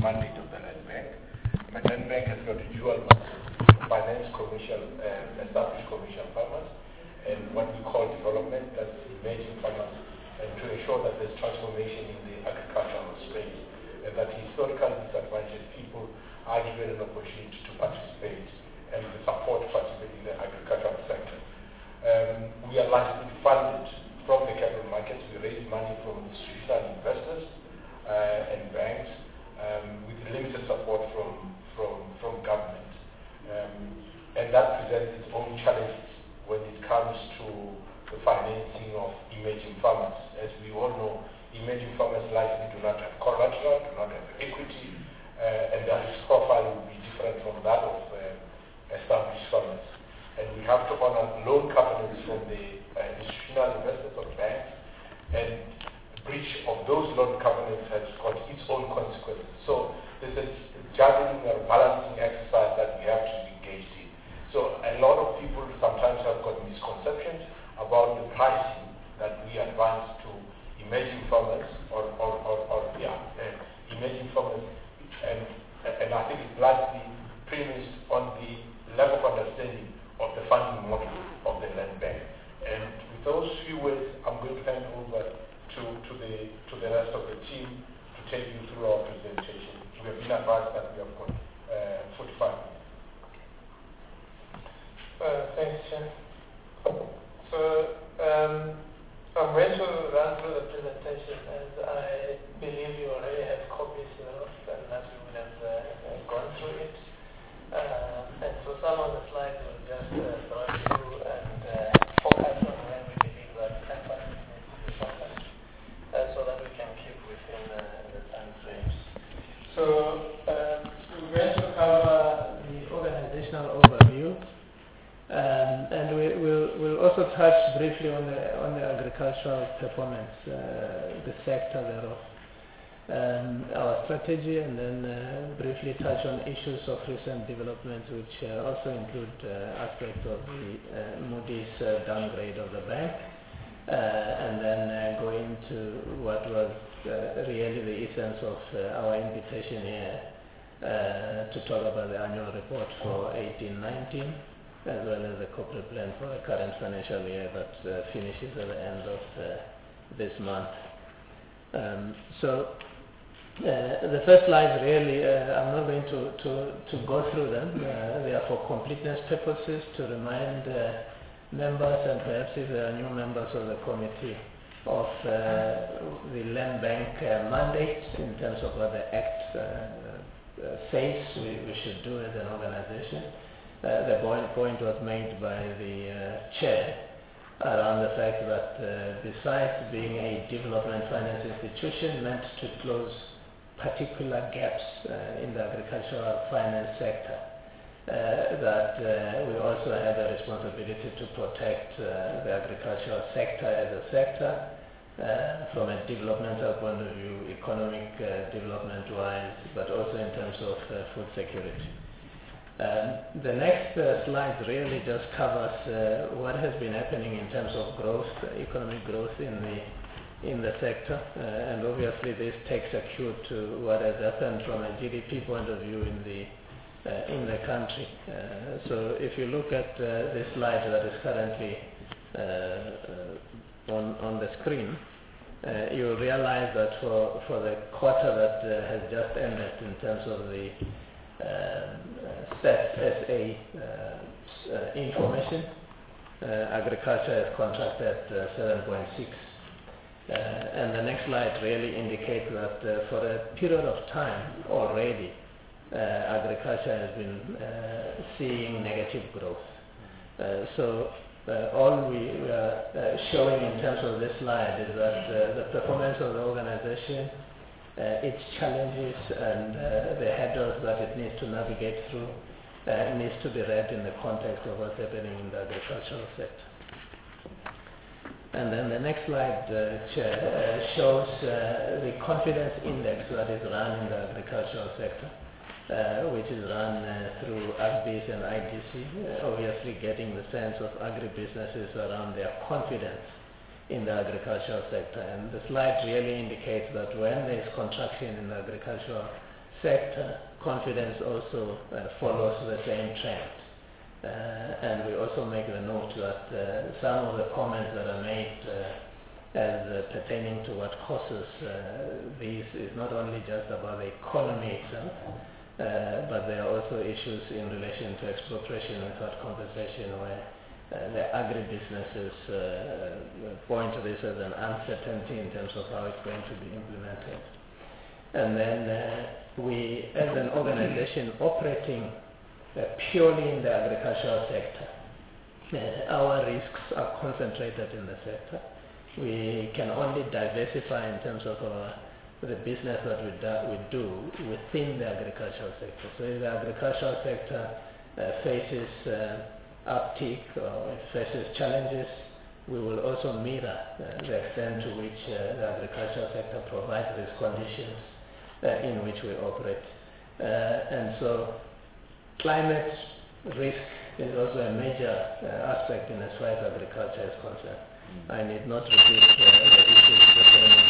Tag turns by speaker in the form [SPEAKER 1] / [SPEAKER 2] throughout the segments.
[SPEAKER 1] mandate of the Land Bank. The Land Bank has got a dual mandate to finance established commercial farmers, and what we call development, that's emerging farmers, and to ensure that there's transformation in the agricultural space, and that historically disadvantaged people are given an opportunity to participate and the support to participate in the agricultural sector. We are largely funded from the capital markets. We raise money from institutional investors and banks with limited support from government. And that presents its own challenges when it comes to the financing of emerging farmers. As we all know, emerging farmers likely do not have collateral, do not have equity, and their risk profile will be different from that of established farmers. And we have to honor loan covenants from the institutional investors of banks, and breach of those loan covenants has got its own consequences. So this is juggling or balancing exercise that we have to be engaged in. So a lot of people sometimes have got misconceptions about the pricing that we advance to emerging farmers emerging farmers, and I think it's largely premised on the level of understanding of the funding model of the Land Bank. And with those few words, I'm going to hand over to the rest of the team to take you through our presentation. We have been advised that we have got 45 minutes.
[SPEAKER 2] Thanks, Chair. So I'm going to run through the presentation, and I believe you already have copies of, and that you will have gone through it. And so some of the slides will just run through and focus on where we believe that emphasis needs to be focused, so that we can keep within the time frames. So we're going to cover the organizational overview, and we'll also touch briefly on the agricultural performance, the sector thereof. Our strategy, and then briefly touch on issues of recent developments, which also include aspects of the Moody's downgrade of the bank, and then go into what was really the essence of our invitation here to talk about the annual report for 18-19, as well as the corporate plan for the current financial year that finishes at the end of this month. The first slides really, I'm not going to go through them. They are for completeness purposes, to remind members, and perhaps if there are new members of the committee, of the Land Bank mandate in terms of what the Act says we should do as an organization. The point was made by the Chair around the fact that besides being a development finance institution meant to close particular gaps in the agricultural finance sector, that we also have a responsibility to protect the agricultural sector as a sector from a developmental point of view, economic development-wise, but also in terms of food security. The next slide really just covers what has been happening in terms of growth, economic growth in the sector, and obviously this takes a cue to what has happened from a GDP point of view in the country. So if you look at this slide that is currently on the screen, you'll realize that for the quarter that has just ended, in terms of the Stats SA information, agriculture has contracted 7.6. And the next slide really indicates that for a period of time already, agriculture has been seeing negative growth. So all we are showing in terms of this slide is that the performance of the organization, its challenges and the hurdles that it needs to navigate through needs to be read in the context of what's happening in the agricultural sector. And then the next slide shows the confidence index that is run in the agricultural sector, which is run through AGBIS and IDC, obviously getting the sense of agribusinesses around their confidence in the agricultural sector. And the slide really indicates that when there is contraction in the agricultural sector, confidence also follows the same trend. And we also make the note that some of the comments that are made as pertaining to what causes these is not only just about the economy itself, but there are also issues in relation to expropriation without compensation, where the agribusinesses point to this as an uncertainty in terms of how it's going to be implemented. And then we, as an organization operating purely in the agricultural sector, our risks are concentrated in the sector. We can only diversify in terms of the business that we do within the agricultural sector. So if the agricultural sector faces uptick or it faces challenges, we will also mirror the extent to which the agricultural sector provides these conditions in which we operate. And so climate risk is also a major aspect in as far as agriculture is concerned. I need not repeat the issues pertaining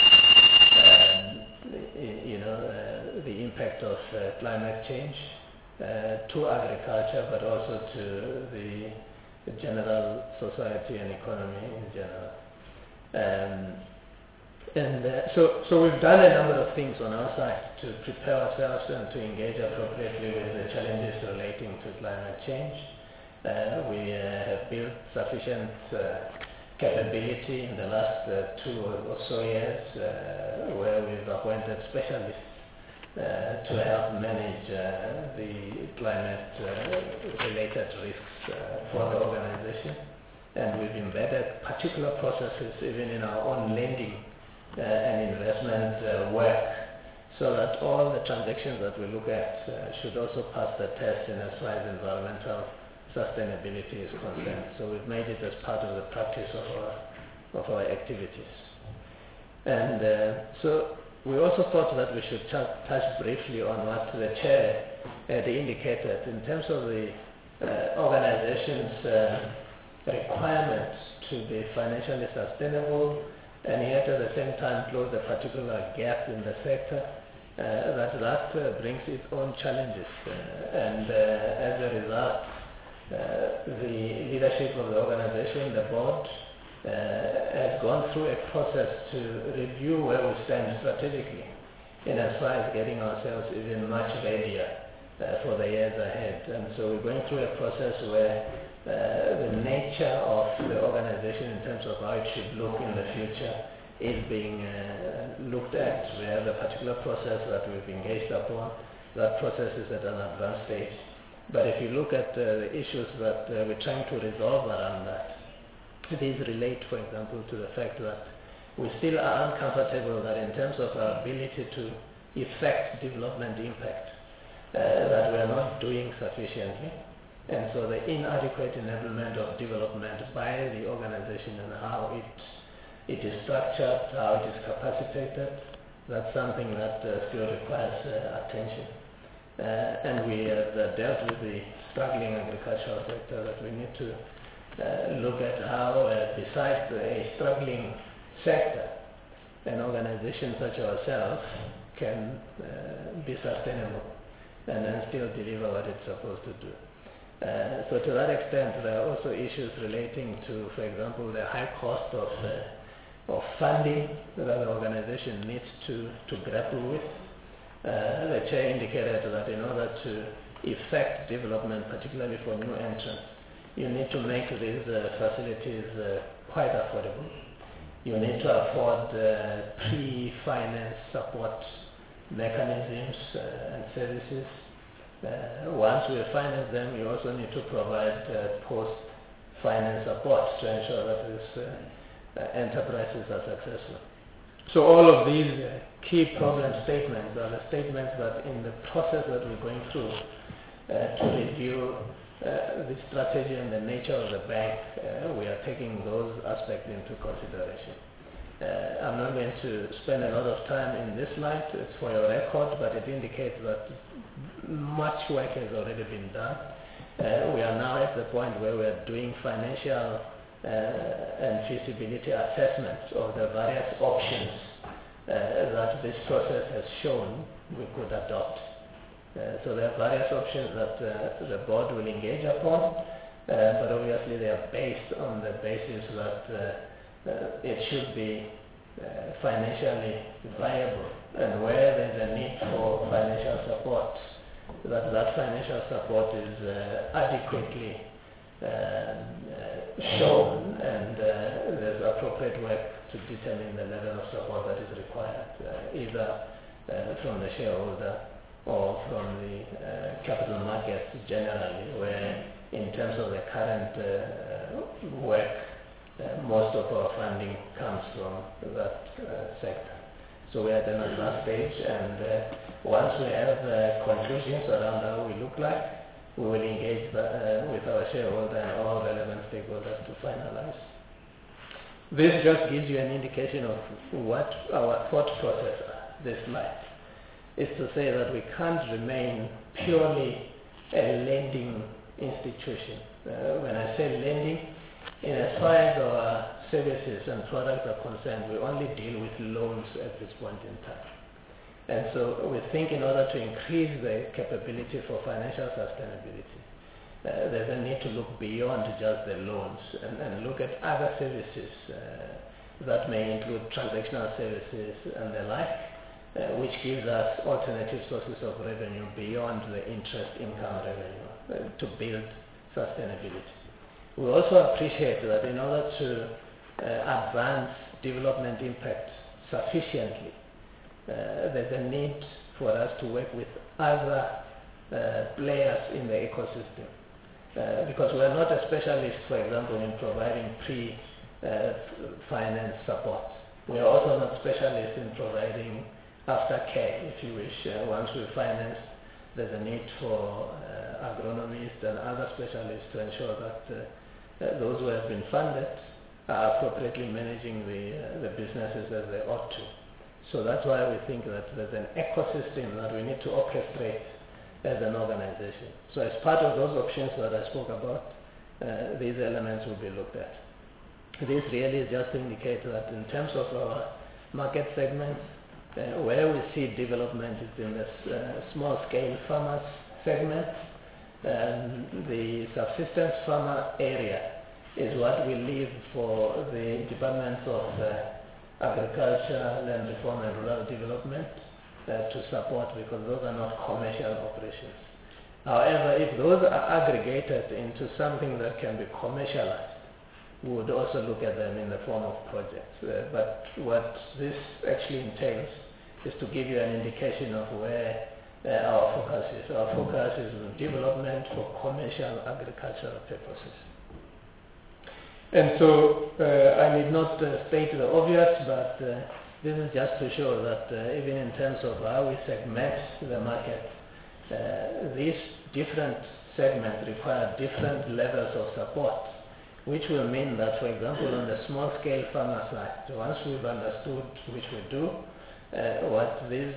[SPEAKER 2] to the impact of climate change to agriculture, but also to the general society and economy in general. So we've done a number of things on our side to prepare ourselves and to engage appropriately with the challenges relating to climate change. We have built sufficient capability in the last 2 or so years, where we've appointed specialists to help manage the climate-related risks for the organization. And we've embedded particular processes even in our own lending and investment work, so that all the transactions that we look at should also pass the test in as far as environmental sustainability is concerned. So we've made it as part of the practice of our activities. And so we also thought that we should touch briefly on what the chair had indicated in terms of the organization's requirements to be financially sustainable, and yet at the same time close a particular gap in the sector. That brings its own challenges, and as a result, the leadership of the organization, the board, has gone through a process to review where we stand strategically in as far as getting ourselves even much readier for the years ahead. And so we're going through a process where the nature of the organization in terms of how it should look in the future is being looked at. We have a particular process that we've engaged upon. That process is at an advanced stage. But if you look at the issues that we're trying to resolve around that, these relate, for example, to the fact that we still are uncomfortable that in terms of our ability to effect development impact, that we are not doing sufficiently. And so the inadequate enablement of development by the organization and how it is structured, how it is capacitated, that's something that still requires attention. And we have dealt with the struggling agricultural sector, that we need to look at how, besides a struggling sector, an organization such as ourselves can be sustainable and then still deliver what it's supposed to do. So to that extent, there are also issues relating to, for example, the high cost of funding that the organization needs to grapple with. The chair indicated that in order to effect development, particularly for new entrants, you need to make these facilities quite affordable. You need to afford pre-finance support mechanisms and services. Once we finance them, you also need to provide post-finance support to ensure that these enterprises are successful. So all of these key problem statements are the statements that in the process that we're going through to review the strategy and the nature of the bank, we are taking those aspects into consideration. I'm not going to spend a lot of time in this slide. It's for your record, but it indicates that much work has already been done. We are now at the point where we are doing financial and feasibility assessments of the various options that this process has shown we could adopt. So there are various options that the board will engage upon, but obviously they are based on the basis that it should be financially viable, and where there's a need for financial support, that financial support is adequately shown, and there's appropriate work to determine the level of support that is required, either from the shareholder or from the capital markets generally, where in terms of the current work, most of our funding comes from that sector. So we are at an advanced stage, and once we have conclusions around how we look like, we will engage with our shareholder and all relevant stakeholders to finalize. This just gives you an indication of what our thought process this slide is, to say that we can't remain purely a lending institution. When I say lending, in as far as our services and products are concerned, we only deal with loans at this point in time. And so we think in order to increase the capability for financial sustainability, there's a need to look beyond just the loans and look at other services that may include transactional services and the like, which gives us alternative sources of revenue beyond the interest income revenue to build sustainability. We also appreciate that in order to advance development impact sufficiently, there's a need for us to work with other players in the ecosystem. Because we are not a specialist, for example, in providing pre-finance support. We are also not specialists in providing aftercare, if you wish. Once we finance, there's a need for agronomists and other specialists to ensure that those who have been funded are appropriately managing the businesses as they ought to. So that's why we think that there's an ecosystem that we need to orchestrate as an organization. So as part of those options that I spoke about, these elements will be looked at. This really is just to indicate that in terms of our market segments, where we see development is in the small-scale farmers segment. The subsistence farmer area is what we leave for the departments of agriculture, land reform and rural development to support, because those are not commercial operations. However, if those are aggregated into something that can be commercialized, we would also look at them in the form of projects. But what this actually entails is to give you an indication of where our focus is. Our focus is on development for commercial agricultural purposes. And so I need not state the obvious, but this is just to show that even in terms of how we segment the market, these different segments require different levels of support, which will mean that, for example, on the small-scale farmer side, once we've understood, which we do, what these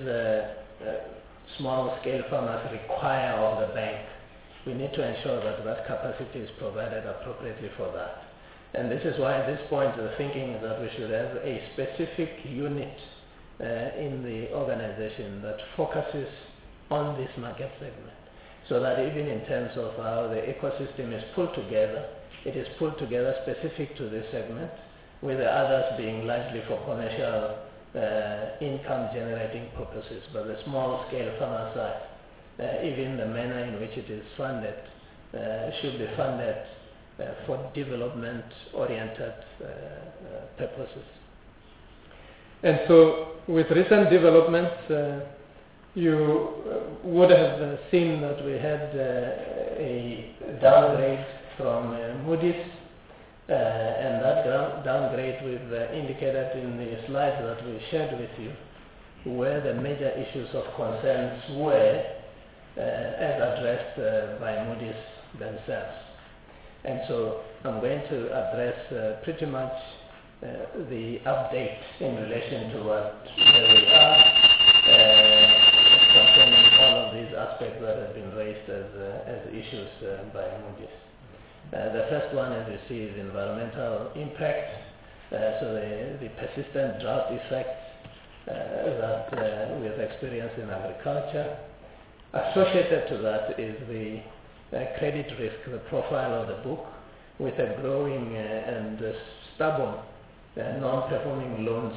[SPEAKER 2] small-scale farmers require of the bank, we need to ensure that that capacity is provided appropriately for that. And this is why at this point the thinking is that we should have a specific unit in the organization that focuses on this market segment, so that even in terms of how the ecosystem is pulled together, it is pulled together specific to this segment, with the others being largely for commercial income generating purposes. But the small scale farmer side, even the manner in which it is funded, should be funded for development oriented purposes. And so with recent developments, you would have seen that we had a downgrade from Moody's, and that downgrade we've indicated in the slides that we shared with you, where the major issues of concerns were as addressed by Moody's themselves. And so I'm going to address pretty much the update in relation to where we are concerning all of these aspects that have been raised as issues by Moody's. The first one, as you see, is environmental impact. So the persistent drought effects that we have experienced in agriculture. Associated to that is the credit risk, the profile of the book, with a growing and stubborn non-performing loans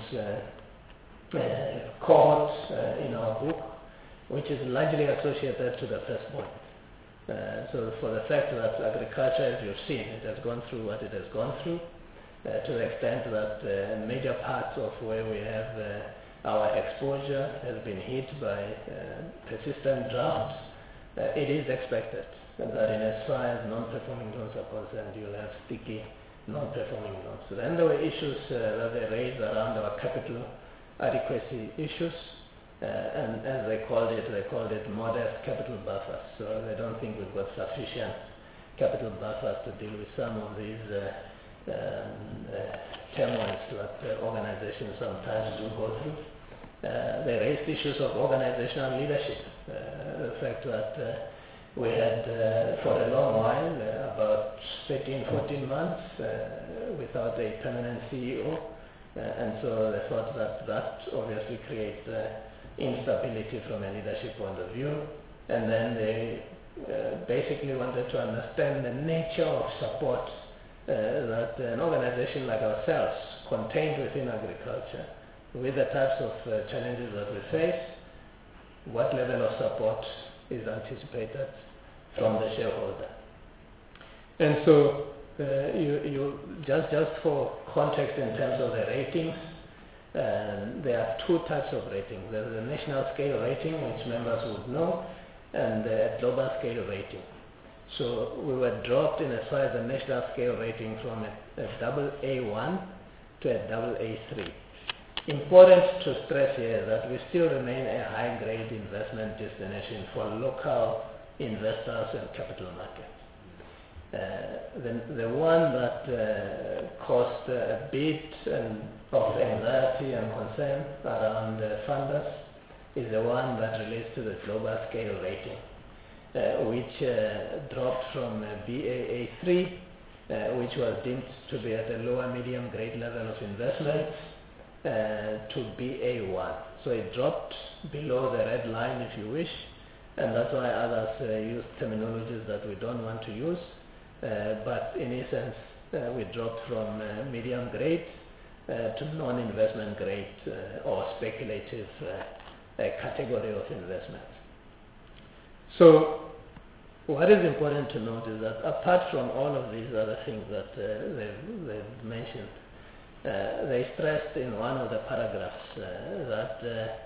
[SPEAKER 2] cohort in our book, which is largely associated to the first point. So for the fact that agriculture, as you've seen, it has gone through what it has gone through, to the extent that major parts of where we have our exposure has been hit by persistent droughts, it is expected that in as far as non-performing loans are concerned, you'll have sticky non-performing loans. So then there were issues that they raised around our capital adequacy issues, and as they called it modest capital buffers. So they don't think we've got sufficient capital buffers to deal with some of these turmoils that organizations sometimes do go through. They raised issues of organizational leadership, the fact that we had for a long while, about 13, 14 months, without a permanent CEO, and so they thought that obviously creates instability from a leadership point of view, and then they basically wanted to understand the nature of support that an organization like ourselves contained within agriculture, with the types of challenges that we face, what level of support is anticipated from the shareholder. And so you just for context in terms of the ratings, there are two types of ratings. There's a national scale rating, which members would know, and a global scale rating. So we were dropped in as far as the national scale rating from a double A1 to a double A3. Important to stress here that we still remain a high-grade investment destination for local investors and capital markets. The one that caused a bit of anxiety and concern around funders is the one that relates to the global scale rating, which dropped from Baa3, which was deemed to be at a lower medium grade level of investment, to Ba1. So it dropped below the red line, if you wish, and that's why others use terminologies that we don't want to use. But in essence, we dropped from medium grade to non-investment grade or speculative category of investment. So what is important to note is that apart from all of these other things that they've mentioned, they stressed in one of the paragraphs that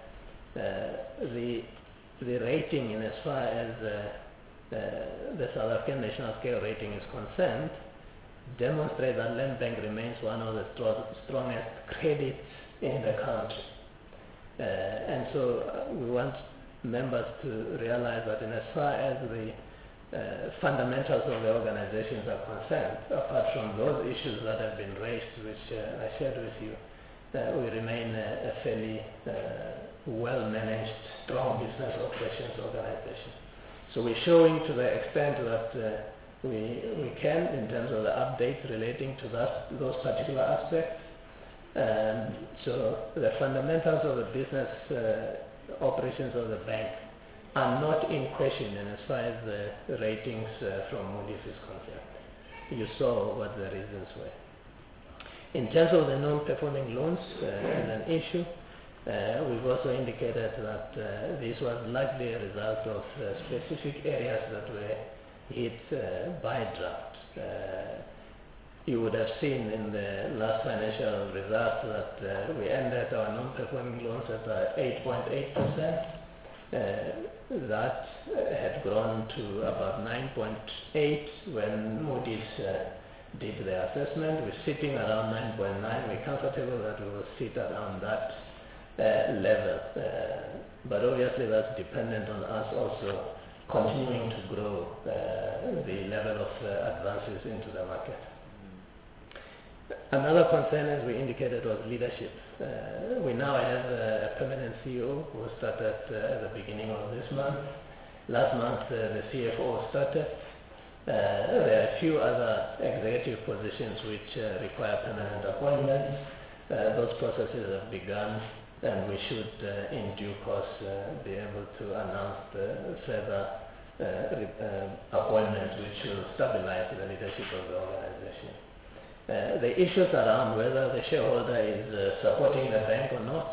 [SPEAKER 2] the rating, in as far as the South African National Scale Rating is concerned, demonstrate that Land Bank remains one of the strongest credits in the country. And so we want members to realize that in as far as the fundamentals of the organizations are concerned, apart from those issues that have been raised, which I shared with you, we remain a fairly well-managed, strong business operations organization. So we're showing to the extent that we can, in terms of the updates relating to those particular aspects. So the fundamentals of the business operations of the bank are not in question in as far as the ratings from Moody's is concerned. You saw what the reasons were. In terms of the non-performing loans as an issue, we've also indicated that this was largely a result of specific areas that were hit by drought. You would have seen in the last financial results that we ended our non-performing loans at 8.8%. That had grown to about 9.8 when Moody's did the assessment. We're sitting around 9.9. We're comfortable that we will sit around that level. But obviously that's dependent on us also continuing to grow the level of advances into the market. Another concern, as we indicated, was leadership. We now have a permanent CEO who started at the beginning of this month. Last month, the CFO started. There are a few other executive positions which require permanent appointments. Those processes have begun, and we should in due course be able to announce further appointments which will stabilize the leadership of the organization. The issues around whether the shareholder is supporting the bank or not,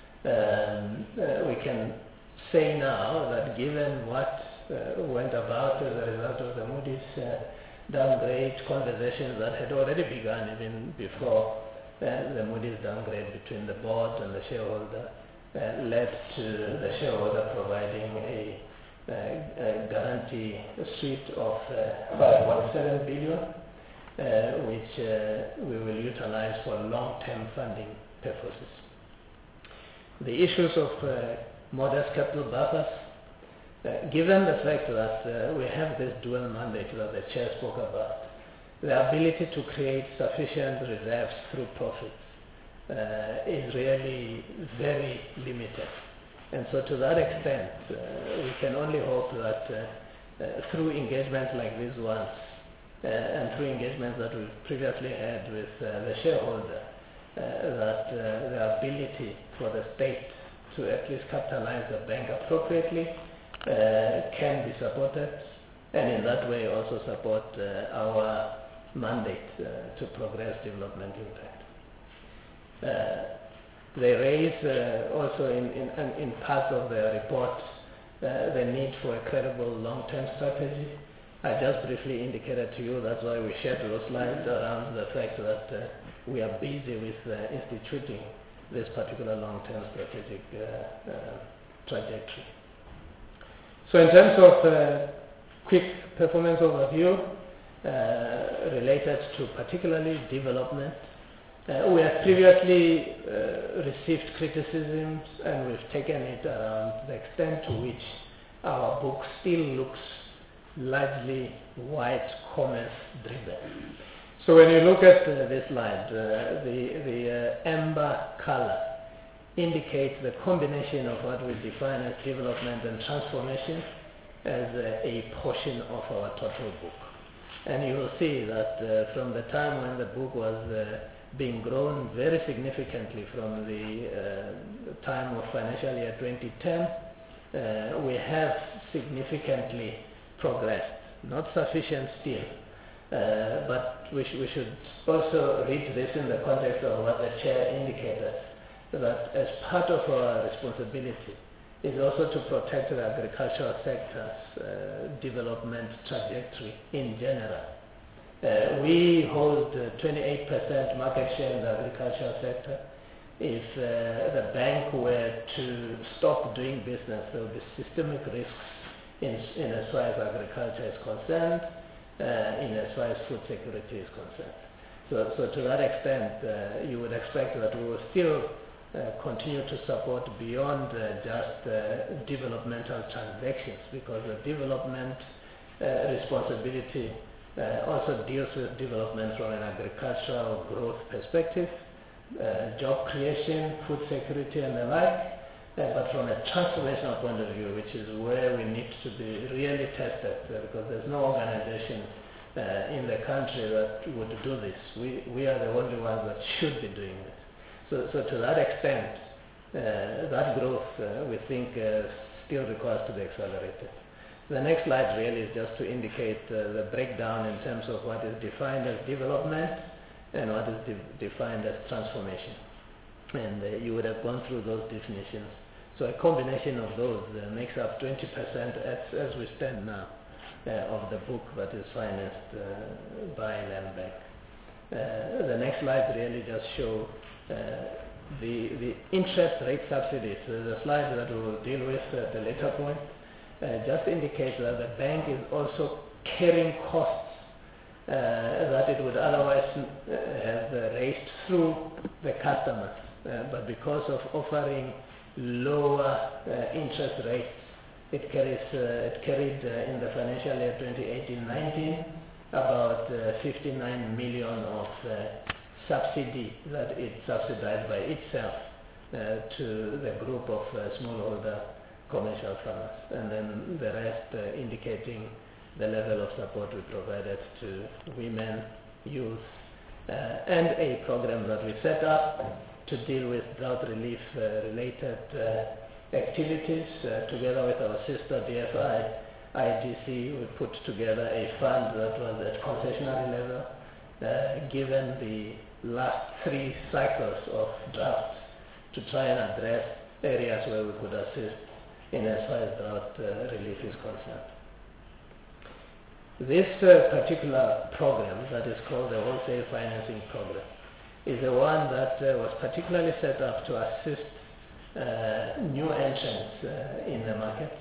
[SPEAKER 2] we can say now that given what went about as a result of the Moody's downgrade conversations that had already begun even before the Moody's downgrade between the board and the shareholder led to the shareholder providing a guarantee suite of 5.7 billion, which we will utilize for long-term funding purposes. The issues of modest capital buffers, given the fact that we have this dual mandate that the chair spoke about, the ability to create sufficient reserves through profits is really very limited. And so to that extent, we can only hope that through engagements like these ones, and through engagements that we've previously had with the shareholder, that the ability for the state to at least capitalize the bank appropriately can be supported, and in that way also support our mandate to progress development impact. They raise also in parts of the report the need for a credible long-term strategy. I just briefly indicated to you that's why we shared those slides around the fact that we are busy with instituting this particular long-term strategic trajectory. So in terms of quick performance overview related to particularly development, we have previously received criticisms, and we've taken it around the extent to which our book still looks largely white commerce driven. So when you look at this slide, the amber color indicates the combination of what we define as development and transformation as a portion of our total book. And you will see that from the time when the book was being grown very significantly from the time of financial year 2010, we have significantly progressed. Not sufficient still, but we should also read this in the context of what the chair indicated, that as part of our responsibility is also to protect the agricultural sector's development trajectory in general. We hold 28% market share in the agricultural sector. If the bank were to stop doing business, there will be systemic risks in as far as agriculture is concerned, in as far as food security is concerned. So to that extent, you would expect that we will still continue to support beyond just developmental transactions, because the development responsibility also deals with development from an agricultural growth perspective, job creation, food security and the like, but from a transformational point of view, which is where we need to be really tested, because there's no organization in the country that would do this. We are the only ones that should be doing this. So to that extent, that growth we think still requires to be accelerated. The next slide really is just to indicate the breakdown in terms of what is defined as development and what is defined as transformation. And you would have gone through those definitions. So a combination of those makes up 20% as we stand now of the book that is financed by Land Bank. The next slide really just show the interest rate subsidies. The slide that we will deal with at a later point just indicates that the bank is also carrying costs that it would otherwise have raised through the customers. But because of offering lower interest rates, it carried in the financial year 2018-19 about 59 million of subsidy that it subsidized by itself to the group of smallholder commercial farmers, and then the rest indicating the level of support we provided to women, youth, and a program that we set up to deal with drought relief related activities. Together with our sister DFI, IDC, we put together a fund that was at concessionary level. Given the last 3 cycles of droughts, to try and address areas where we could assist in as far as drought relief is concerned. This particular program that is called the Wholesale Financing Program is the one that was particularly set up to assist new entrants in the market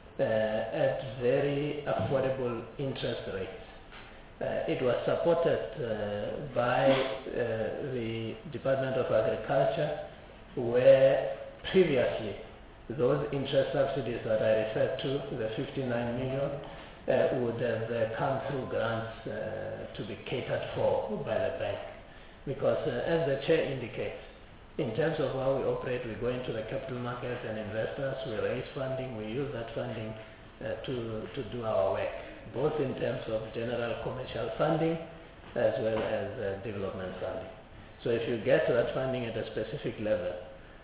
[SPEAKER 2] at very affordable interest rates. It was supported by the Department of Agriculture, where previously those interest subsidies that I referred to, the 59 million, would have come through grants to be catered for by the bank. Because as the chair indicates, in terms of how we operate, we go into the capital market and investors, we raise funding, we use that funding to do our work, both in terms of general commercial funding as well as development funding. So if you get to that funding at a specific level,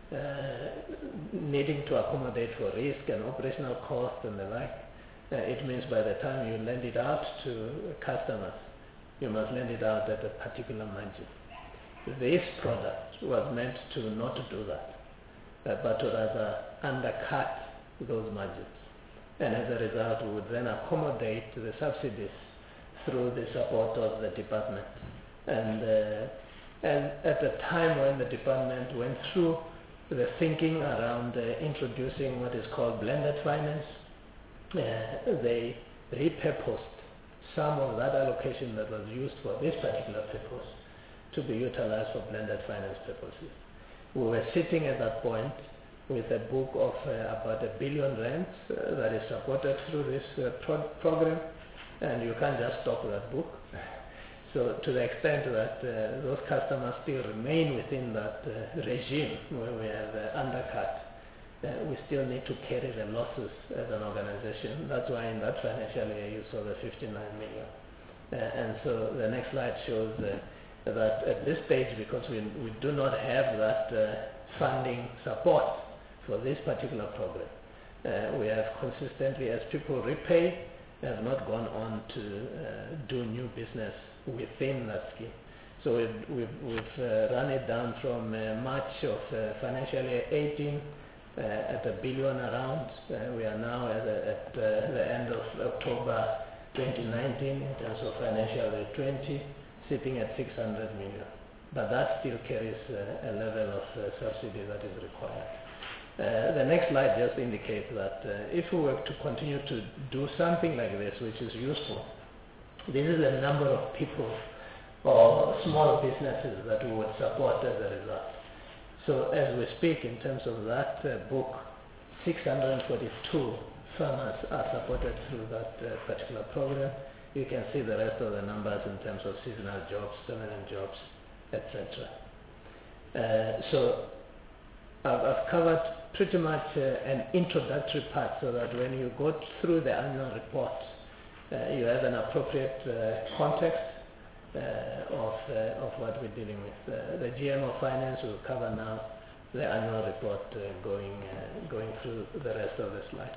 [SPEAKER 2] needing to accommodate for risk and operational cost and the like, it means by the time you lend it out to customers, you must lend it out at a particular margin. This product was meant to not do that, but to rather undercut those margins. And as a result, we would then accommodate the subsidies through the support of the department. And at the time when the department went through the thinking around introducing what is called blended finance, they repurposed some of that allocation that was used for this particular purpose to be utilized for blended finance purposes. We were sitting at that point with a book of about R1 billion that is supported through this program, and you can't just stop that book. So to the extent that those customers still remain within that regime where we have undercut, we still need to carry the losses as an organization. That's why in that financial year you saw the 59 million. And so the next slide shows that at this stage, because we do not have that funding support for this particular program, we have consistently, as people repay, have not gone on to do new business within that scheme. So we've run it down from March of financial year 18 at R1 billion around. We are now at the end of October 2019 in terms of financial year 20, sitting at 600 million. But that still carries a level of subsidy that is required. The next slide just indicates that if we were to continue to do something like this, which is useful, this is the number of people or small businesses that we would support as a result. So as we speak, in terms of that book, 642 farmers are supported through that particular program. You can see the rest of the numbers in terms of seasonal jobs, permanent jobs, etc. So I've covered pretty much an introductory part, so that when you go through the annual report, you have an appropriate context of what we're dealing with. The GM of Finance will cover now the annual report going through the rest of the slide.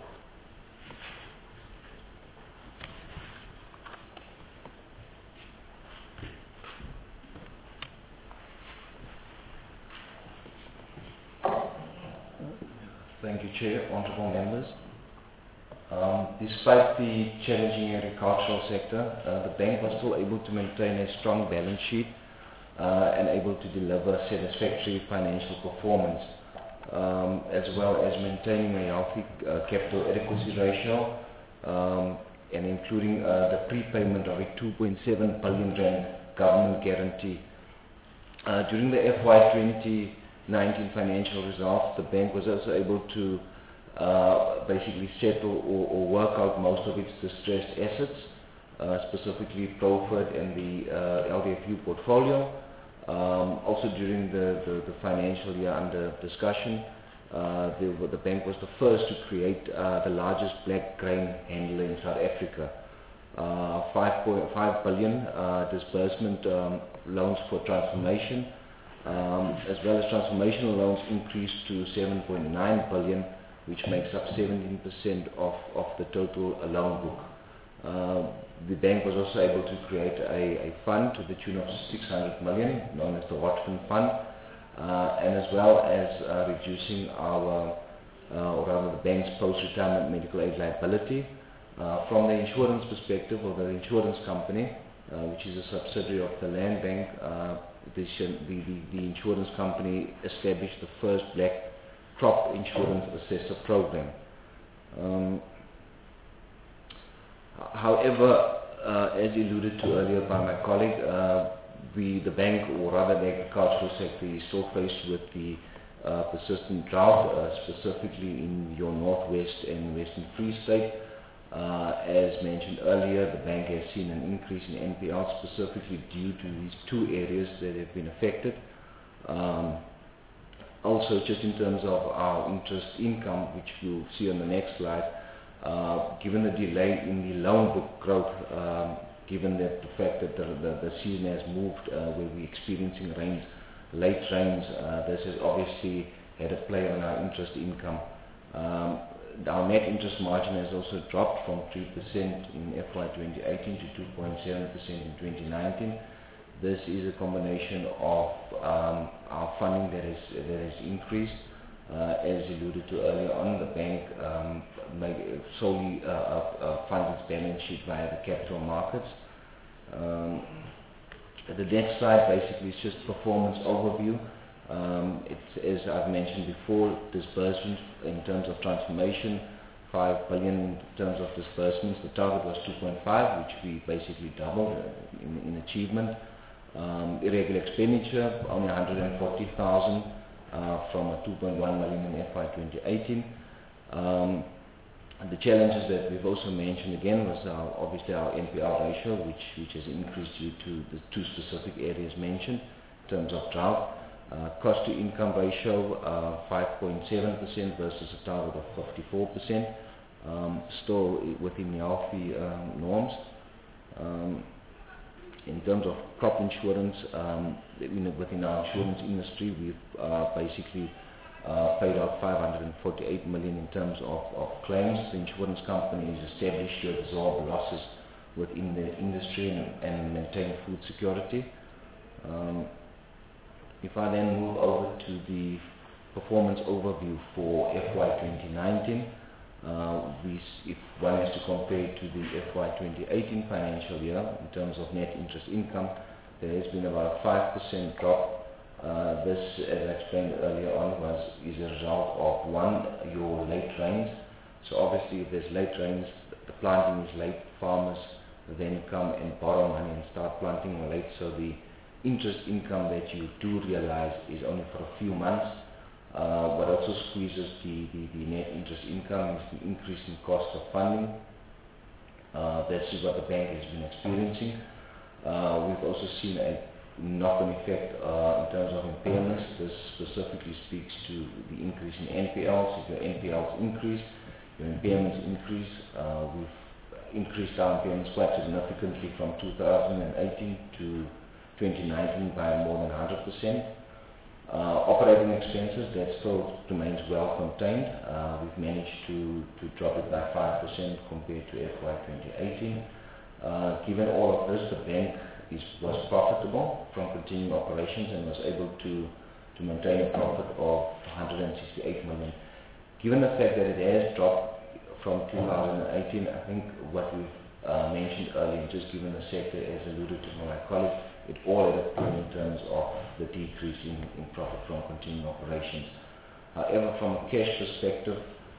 [SPEAKER 3] Thank you, Chair, honourable members. Despite the challenging agricultural sector, the bank was still able to maintain a strong balance sheet and able to deliver satisfactory financial performance, as well as maintaining a healthy capital adequacy ratio, and including the prepayment of a 2.7 billion rand government guarantee. During the FY 2019 financial results, the bank was also able to basically settle or work out most of its distressed assets, specifically Profit and the LDFU portfolio. Also during the financial year under discussion, the bank was the first to create the largest black grain handler in South Africa. 5.5 billion disbursement loans for transformation, as well as transformational loans increased to 7.9 billion, which makes up 17% of the total loan book. The bank was also able to create a fund to the tune of 600 million, known as the Watford Fund, and as well as reducing our, or rather the bank's post-retirement medical aid liability. From the insurance perspective, or the insurance company, which is a subsidiary of the Land Bank, the insurance company established the first black crop insurance assessor program. However, as alluded to earlier by my colleague, the bank, or rather the agricultural sector, is still faced with the persistent drought, specifically in your northwest and western Free State. As mentioned earlier, the bank has seen an increase in NPL specifically due to these two areas that have been affected. Also, just in terms of our interest income, which you'll see on the next slide, given the delay in the loan book growth, given that the fact that the season has moved, where we're experiencing late rains, this has obviously had a play on our interest income. Our net interest margin has also dropped from 3% in FY 2018 to 2.7% in 2019. This is a combination of our funding that has increased. As alluded to earlier on, the bank solely funds its balance sheet via the capital markets. The next slide basically is just performance overview. It's, as I've mentioned before, disbursements in terms of transformation, 5 billion in terms of disbursements. The target was 2.5, which we basically doubled in achievement. Irregular expenditure, only 140,000 from a 2.1 million in FY 2018. The challenges that we've also mentioned again was obviously our NPL ratio, which has increased due to the two specific areas mentioned in terms of drought. Cost to income ratio 5.7% versus a target of 54%, still within healthy norms. In terms of crop insurance, within our insurance industry, we've basically paid out 548 million in terms of claims. The insurance company is established to absorb losses within the industry and maintain food security. If I then move over to the performance overview for FY 2019, if one has to compare it to the FY 2018 financial year in terms of net interest income, there has been about a 5% drop. This, as I explained earlier on, is a result of one, your late rains. So obviously if there's late rains, the planting is late, farmers then come and borrow money and start planting late, so the interest income that you do realize is only for a few months. What also squeezes the net interest income is the increase in cost of funding. This is what the bank has been experiencing. We've also seen a knock-on effect in terms of impairments. This specifically speaks to the increase in NPLs. If your NPLs increase, your impairments increase. We've increased our impairments quite significantly from 2018 to 2019 by more than 100%. Operating expenses, that still remains well contained. We've managed to drop it by 5% compared to FY 2018. Given all of this, the bank was profitable from continuing operations and was able to maintain a profit of 168 million. Given the fact that it has dropped from 2018, I think what we've mentioned earlier, just given the sector as alluded to by my colleague, it all added up in terms of the decrease in profit from continuing operations. However, from a cash perspective,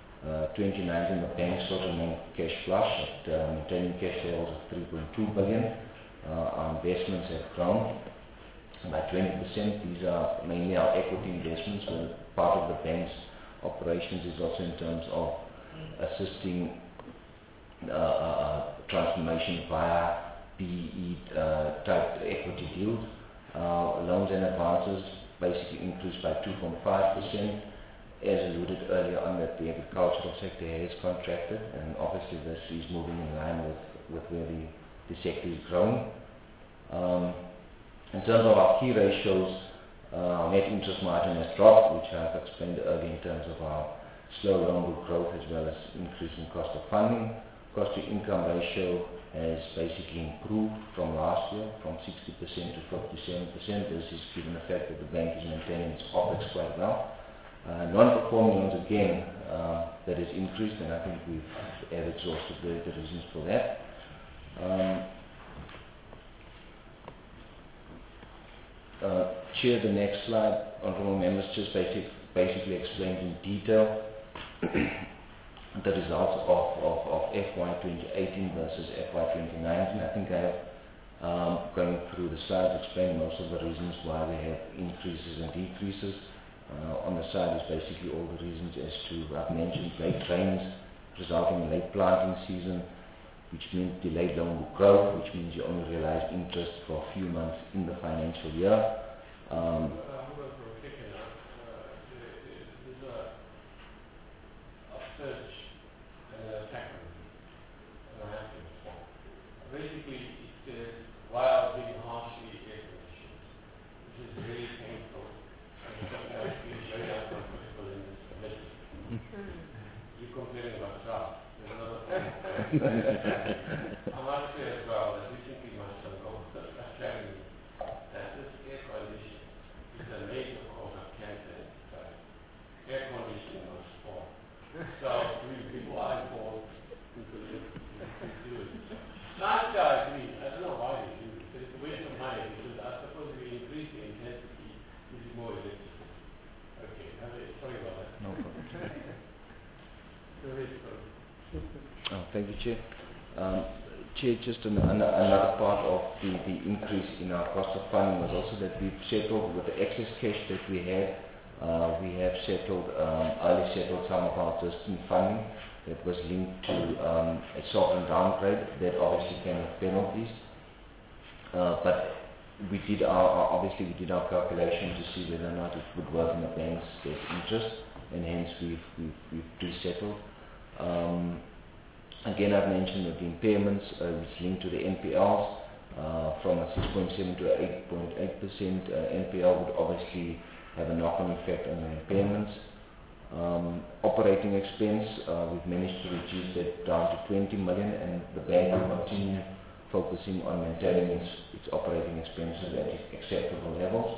[SPEAKER 3] 2019 the bank still remained cash flush at maintaining cash levels of 3.2 billion. Our investments have grown by 20%. These are mainly our equity investments, where part of the bank's operations is also in terms of assisting transformation via PE type equity deals. Loans and advances basically increased by 2.5%. As alluded earlier on, that the agricultural sector has contracted, and obviously this is moving in line with where the sector is growing. In terms of our key ratios, Net interest margin has dropped, which I've explained earlier in terms of our slow loan book growth as well as increase in cost of funding. Cost to income ratio has basically improved from last year from 60% to 57%. This is given the fact that the bank is maintaining its OPEX quite well. Non-performing loans again, that has increased, and I think we've exhausted the reasons for that. Chair, the next slide, honourable members, just basically explains in detail the results of FY 2018 versus FY 2019. I think I have, going through the slides, explained most of the reasons why we have increases and decreases. On the side is basically all the reasons as to, I've mentioned late rains resulting in late planting season, which means delayed loan book growth, which means you only realize interest for a few months in the financial year.
[SPEAKER 4] Basically, it says, while being harshly air conditioned, which is very painful and sometimes feels very uncomfortable in this committee. You're complaining about drought. There's another thing. I must say as well that recently my son was telling me that this air conditioning is a major cause of cancer in society. Air conditioning was spoiled. So we people are involved in do it. Nice guy, I don't know why they do it, but it's a waste of money because I suppose if you increase the intensity, you need more electricity. Okay, sorry about that.
[SPEAKER 3] No problem.
[SPEAKER 4] Oh,
[SPEAKER 3] thank you, Chair. Chair, just another part of the increase in our cost of funding was also that we've settled with the excess cash that we had. We have early settled some of our distant funding that was linked to a sovereign downgrade that obviously came with penalties. But we did our calculation to see whether or not it would work in the bank's best interest, and hence we've pre-settled. Again, I've mentioned that the impairments which linked to the NPLs from a 6.7 to 8.8% NPL would obviously have a knock-on effect on the impairments. Operating expense, we've managed to reduce that down to 20 million, and the bank will continue focusing on maintaining its operating expenses at acceptable levels.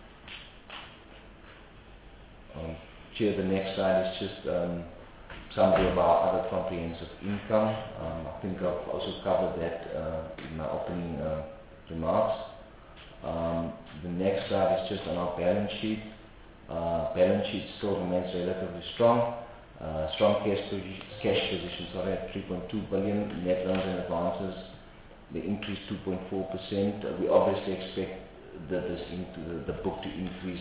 [SPEAKER 3] Chair, the next slide is just summary of our other comprehensive income. I think I've also covered that in my opening remarks. The next slide is just on our balance sheet. Balance sheet still remains relatively strong. Strong cash position, at 3.2 billion. Net loans and advances, they increased 2.4%. We obviously expect the book to increase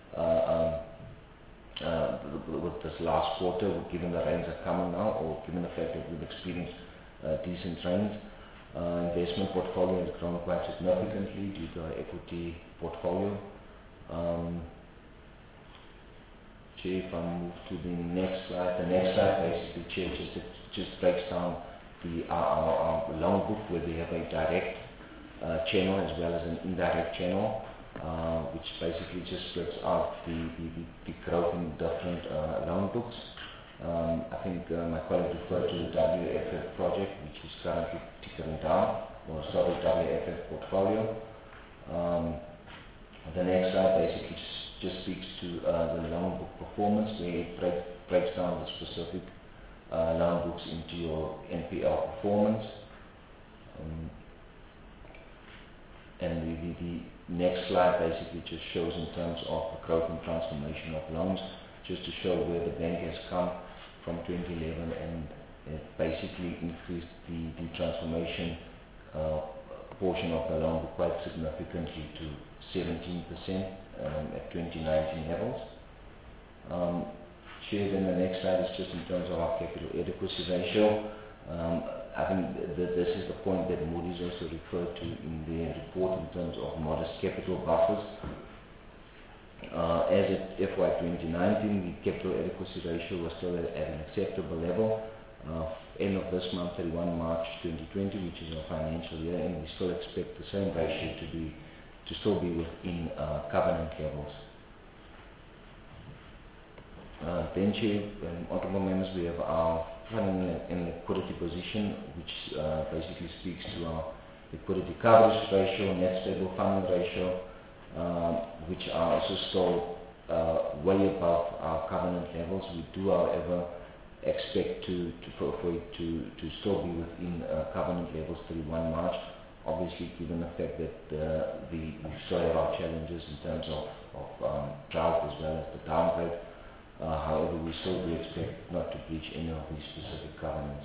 [SPEAKER 3] with this last quarter, given the rains are coming now, or given the fact that we've experienced decent rains. Investment portfolio has grown quite significantly due to our equity portfolio. Chair, if I move to the next slide. The next slide basically, Chair, just breaks down our loan book, where we have a direct channel as well as an indirect channel, which basically just splits out the growth in different loan books. I think my colleague referred to the WFF project, which is currently tickering down, or sorry, WFF portfolio. The next slide basically just speaks to the loan book performance, where it breaks down the specific loan books into your NPL performance. And the next slide basically just shows in terms of the growth and transformation of loans, just to show where the bank has come from 2011, and it basically increased the transformation portion of the loan book quite significantly to 17% at 2019 levels. Chair, then the next slide is just in terms of our capital adequacy ratio. I think that this is the point that Moody's also referred to in their report in terms of modest capital buffers. As at FY 2019, the capital adequacy ratio was still at an acceptable level. End of this month, 31 March 2020, which is our financial year, and we still expect the same ratio to be to still be within covenant levels. Then, Chair, honourable members, we have our funding and liquidity position, which basically speaks to our liquidity coverage ratio, net stable funding ratio, which are also still way above our covenant levels. We do, however, expect for it to still be within covenant levels 31 March. Obviously, given the fact that we still have our challenges in terms of drought as well as the downgrade. However, we still do expect not to breach any of these specific covenants.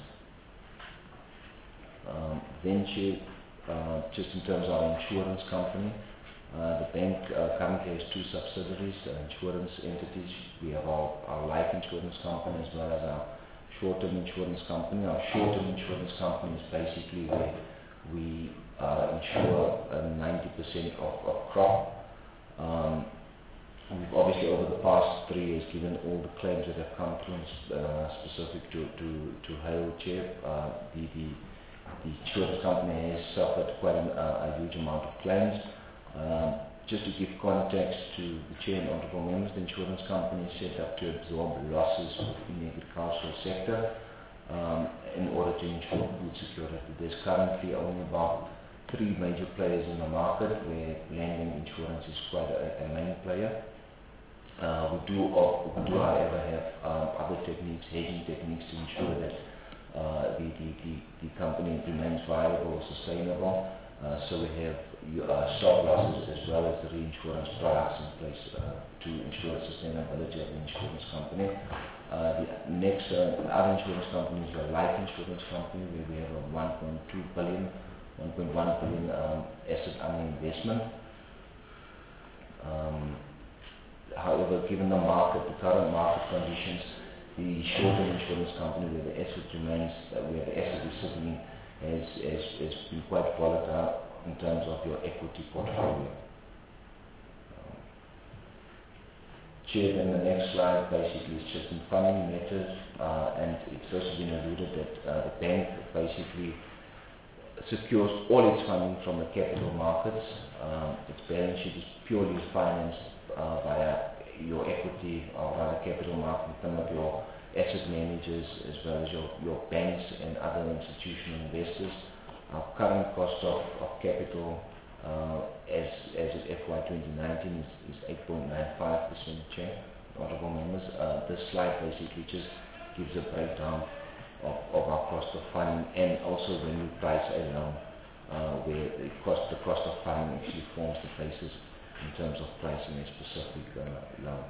[SPEAKER 3] Then, Chair, just in terms of our insurance company, the bank currently has two subsidiaries, insurance entities. We have our life insurance company as well as our short-term insurance company. Our short-term insurance company is basically where we insure 90% of crop. We've obviously over the past 3 years, given all the claims that have come through, specific to hail, Chair, the insurance company has suffered quite a huge amount of claims. Just to give context to the Chair and honourable members, the insurance company is set up to absorb losses within the agricultural sector in order to ensure food security. There's currently only about 3 major players in the market, where lending insurance is quite a main player. We do, however, have other techniques, hedging techniques, to ensure that the company remains viable or sustainable. So we have stop losses as well as the reinsurance products in place to ensure sustainability of the insurance company. The next other insurance company is a life insurance company, where we have a 1.1 billion asset under investment. However, given the current market conditions, the short-term insurance company where the asset is sitting in has been quite volatile in terms of your equity portfolio. Chair, then the next slide basically is just in funding matters, and it's also been alluded that the bank basically secures all its funding from the capital markets. Its balance sheet is purely financed via your equity or via capital market in terms of your asset managers as well as your banks and other institutional investors. Our current cost of capital as of FY 2019 is 8.95%, Chair, honourable members. This slide basically just gives a breakdown of our cost of funding, and also when we price a loan, where the cost of funding actually forms the basis in terms of pricing a specific loan.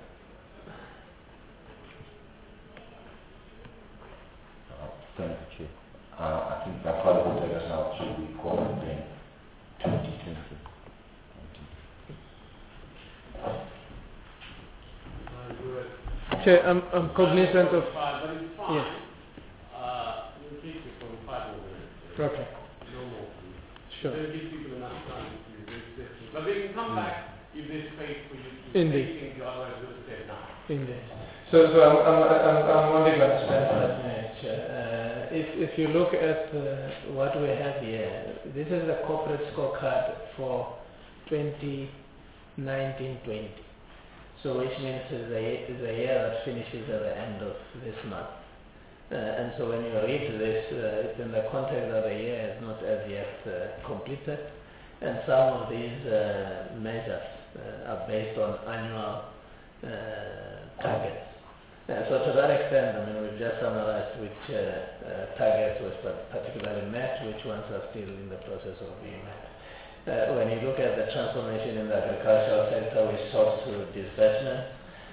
[SPEAKER 3] Thank you, Chair. I think my colleague will take us now through the quarantine 2020.
[SPEAKER 2] Chair, I'm cognizant of...
[SPEAKER 4] But it's fine.
[SPEAKER 2] Yes.
[SPEAKER 4] We'll keep it from 5 more minutes.
[SPEAKER 2] Okay.
[SPEAKER 4] No more, please.
[SPEAKER 2] Sure.
[SPEAKER 4] We'll give people enough time to do this. But they can come back if there's space for you to
[SPEAKER 2] Indeed.
[SPEAKER 4] say things you otherwise would have said now.
[SPEAKER 2] Indeed. So I'm only going to spend 5 minutes. If you look at what we have here, this is the corporate scorecard for 2019-20. So which means it's a year that finishes at the end of this month. And so when you read this, it's in the context that the year is not as yet completed. And some of these measures are based on annual targets. So to that extent, I mean, we've just summarized which targets were particularly met, which ones are still in the process of being met. When you look at the transformation in the agricultural sector, we sought to disbursement.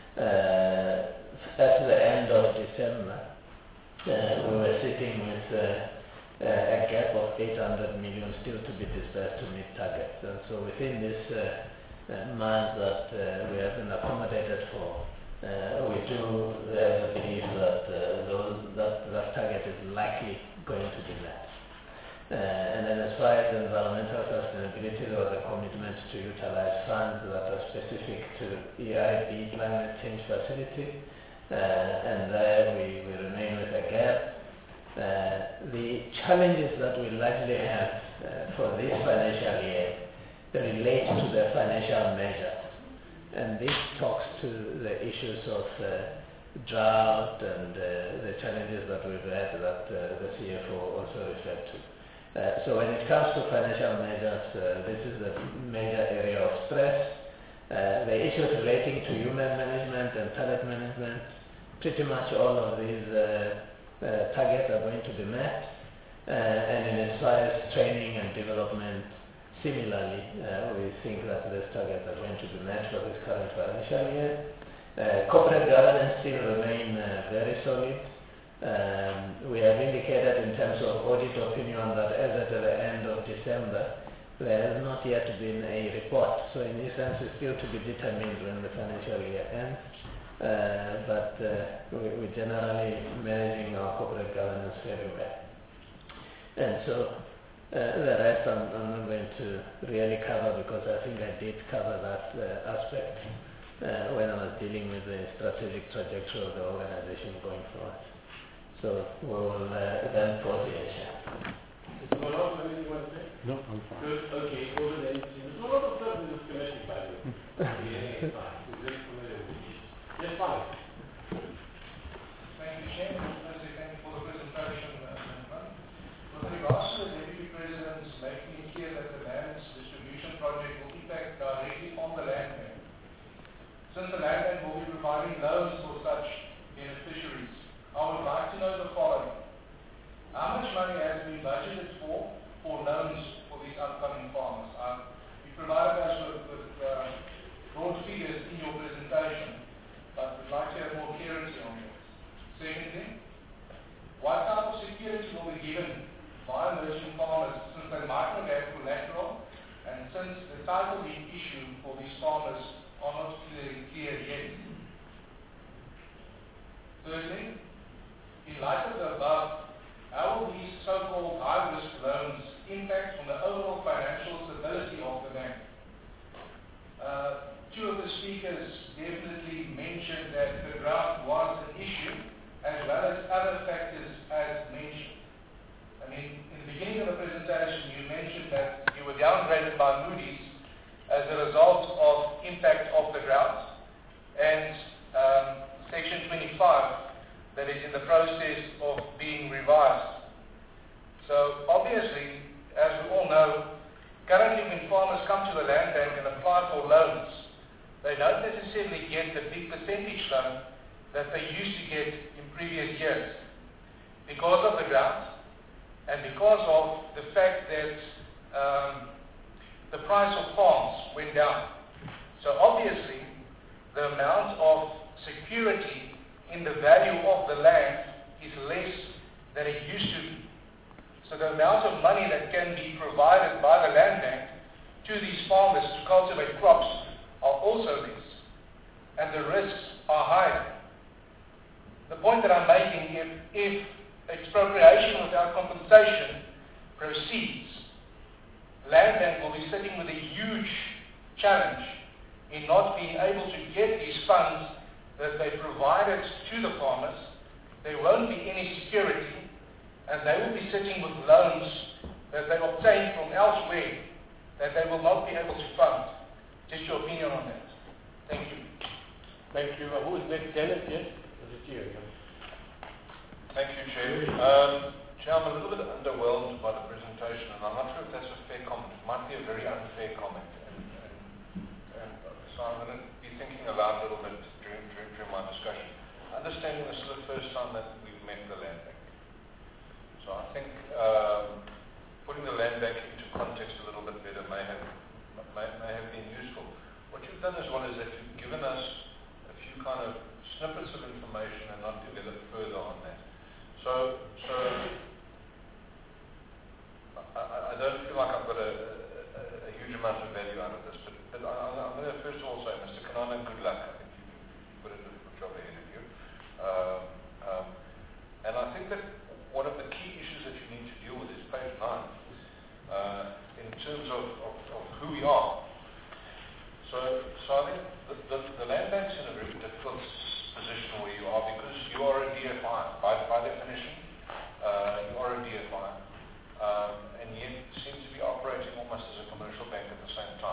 [SPEAKER 2] At the end of December, we were sitting with a gap of 800 million still to be disbursed to meet targets. And so within this month that we have been accommodated for, we do believe that that target is likely going to be met. And then as far as environmental sustainability, there was a commitment to utilize funds that are specific to EIB climate change facility, and there we remain with a gap. The challenges that we likely have for this financial year relate to the financial measures. And this talks to the issues of drought and the challenges that we've had that the CFO also referred to. So when it comes to financial measures, this is the major area of stress. The issues relating to human management and talent management, pretty much all of these targets are going to be met. And in as far as training and development, similarly, we think that these targets are going to be met for this current financial year. Corporate governance still remain very solid. We have indicated in terms of audit opinion that as at the end of December, there has not yet been a report. So in this sense, it's still to be determined when the financial year ends. But we're generally managing our corporate governance very well. And so the rest I'm not going to really cover because I think I did cover that aspect when I was dealing with the strategic trajectory of the organization going forward. So we'll then pause here.
[SPEAKER 4] No, I'm fine. Good, okay, go to the NC. There's a lot of stuff in this committee, by the way. Yeah, it's fine. We're very familiar with this. Yes, fine.
[SPEAKER 5] Thank you, Chairman. Thank you for the presentation, gentlemen. With regards to the Deputy President's making it clear that the land distribution project will impact directly on the land bank. Since the land bank will be providing loans for such beneficiaries, I would like to know the following. How much money has been budgeted for loans for these upcoming farmers? You provided us with broad figures in your presentation, but we'd like to have more clarity on this. Secondly, what type of security will be given by emerging farmers since they might not have collateral and since the title being issued for these farmers are not clear yet? Thirdly, in light of the above, how will these so-called high-risk loans impact on the overall financial stability of the bank? Two of the speakers definitely mentioned that the drought was an issue as well as other factors as mentioned. I mean, in the beginning of the presentation, you mentioned that you were downgraded by Moody's as a result of impact of the drought, and Section 25 that is in the process of being revised. So obviously, as we all know, currently when farmers come to the land bank and apply for loans, they don't necessarily get the big percentage loan that they used to get in previous years because of the drought and because of the fact that the price of farms went down. So obviously, the amount of security in the value of the land is less than it used to be. So the amount of money that can be provided by the land bank to these farmers to cultivate crops are also less, and the risks are higher. The point that I'm making, if expropriation without compensation proceeds, land bank will be sitting with a huge challenge in not being able to get these funds that they provided to the farmers. There won't be any security, and they will be sitting with loans that they obtained from elsewhere that they will not be able to fund. Just your opinion on that. Thank you.
[SPEAKER 4] Thank you. Who is next? Dennis, yes? Is it you?
[SPEAKER 6] Thank you, Chair. Chair, I'm a little bit underwhelmed by the presentation, and I'm not sure if that's a fair comment. It might be a very unfair comment. And so I'm going to be thinking aloud a little bit during my discussion. Understanding this is the first time that we've met the land bank. So I think putting the land bank into context a little bit better may have been useful. What you've done as well is that you've given us a few kind of snippets of information and not developed further on that. So I don't feel like I've got a huge amount of value out of this, but I'm going to first of all say, Mr. Kanana, good luck. I think you've put a difficult job ahead of you. And I think that one of the key issues that you need to deal with is page 9, in terms of who we are. So I think the land bank's in a very difficult position where you are because you are a DFI. By definition, you are a DFI. And yet seem to be operating almost as a commercial bank at the same time.